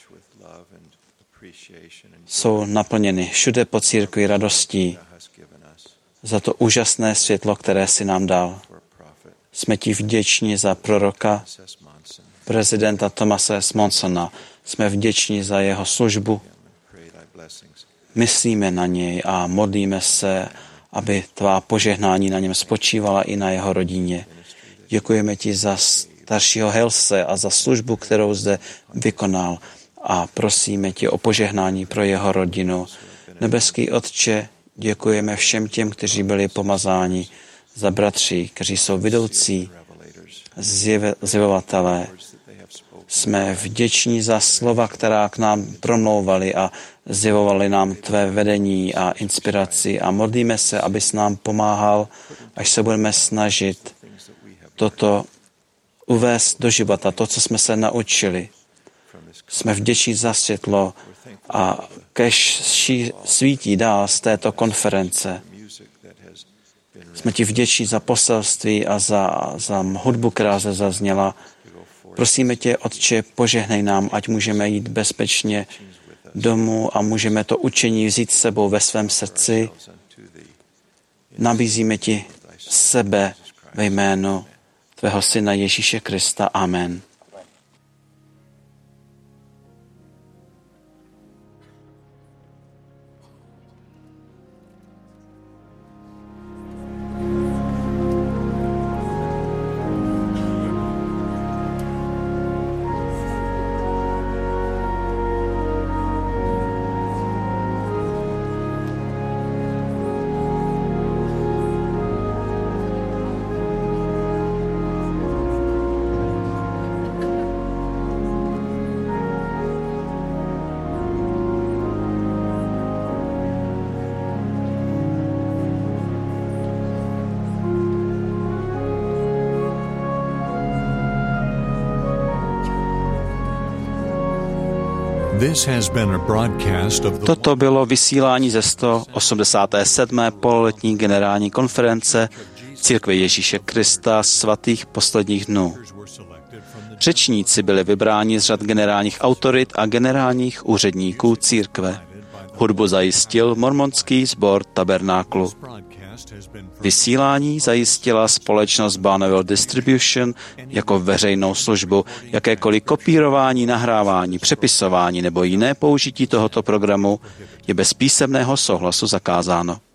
jsou naplněny všude po církvi radostí za to úžasné světlo, které si nám dal. Jsme ti vděční za proroka, prezidenta Thomase Monsona. Jsme vděční za jeho službu. Myslíme na něj a modlíme se, aby tvá požehnání na něm spočívala i na jeho rodině. Děkujeme ti za staršího Helse a za službu, kterou zde vykonal. A prosíme tě o požehnání pro jeho rodinu. Nebeský Otče, děkujeme všem těm, kteří byli pomazáni, za bratři, kteří jsou vedoucí, zjevovatelé. Jsme vděční za slova, která k nám promlouvali a zjevovali nám tvé vedení a inspiraci a modlíme se, abys nám pomáhal, až se budeme snažit toto uvést do života, to, co jsme se naučili. Jsme vděční za světlo a kež svítí dál z této konference. Jsme ti vděční za poselství a za, za hudbu, která se zazněla. Prosíme tě, Otče, požehnej nám, ať můžeme jít bezpečně domů a můžeme to učení vzít s sebou ve svém srdci. Nabízíme ti sebe ve jménu tvého Syna Ježíše Krista. Amen. Toto bylo vysílání ze sto osmdesáté sedmé pololetní generální konference Církve Ježíše Krista svatých posledních dnů. Řečníci byli vybráni z řad generálních autorit a generálních úředníků církve. Hudbu zajistil mormonský sbor Tabernáklu. Vysílání zajistila společnost Bonneville Distribution jako veřejnou službu. Jakékoliv kopírování, nahrávání, přepisování nebo jiné použití tohoto programu je bez písemného souhlasu zakázáno.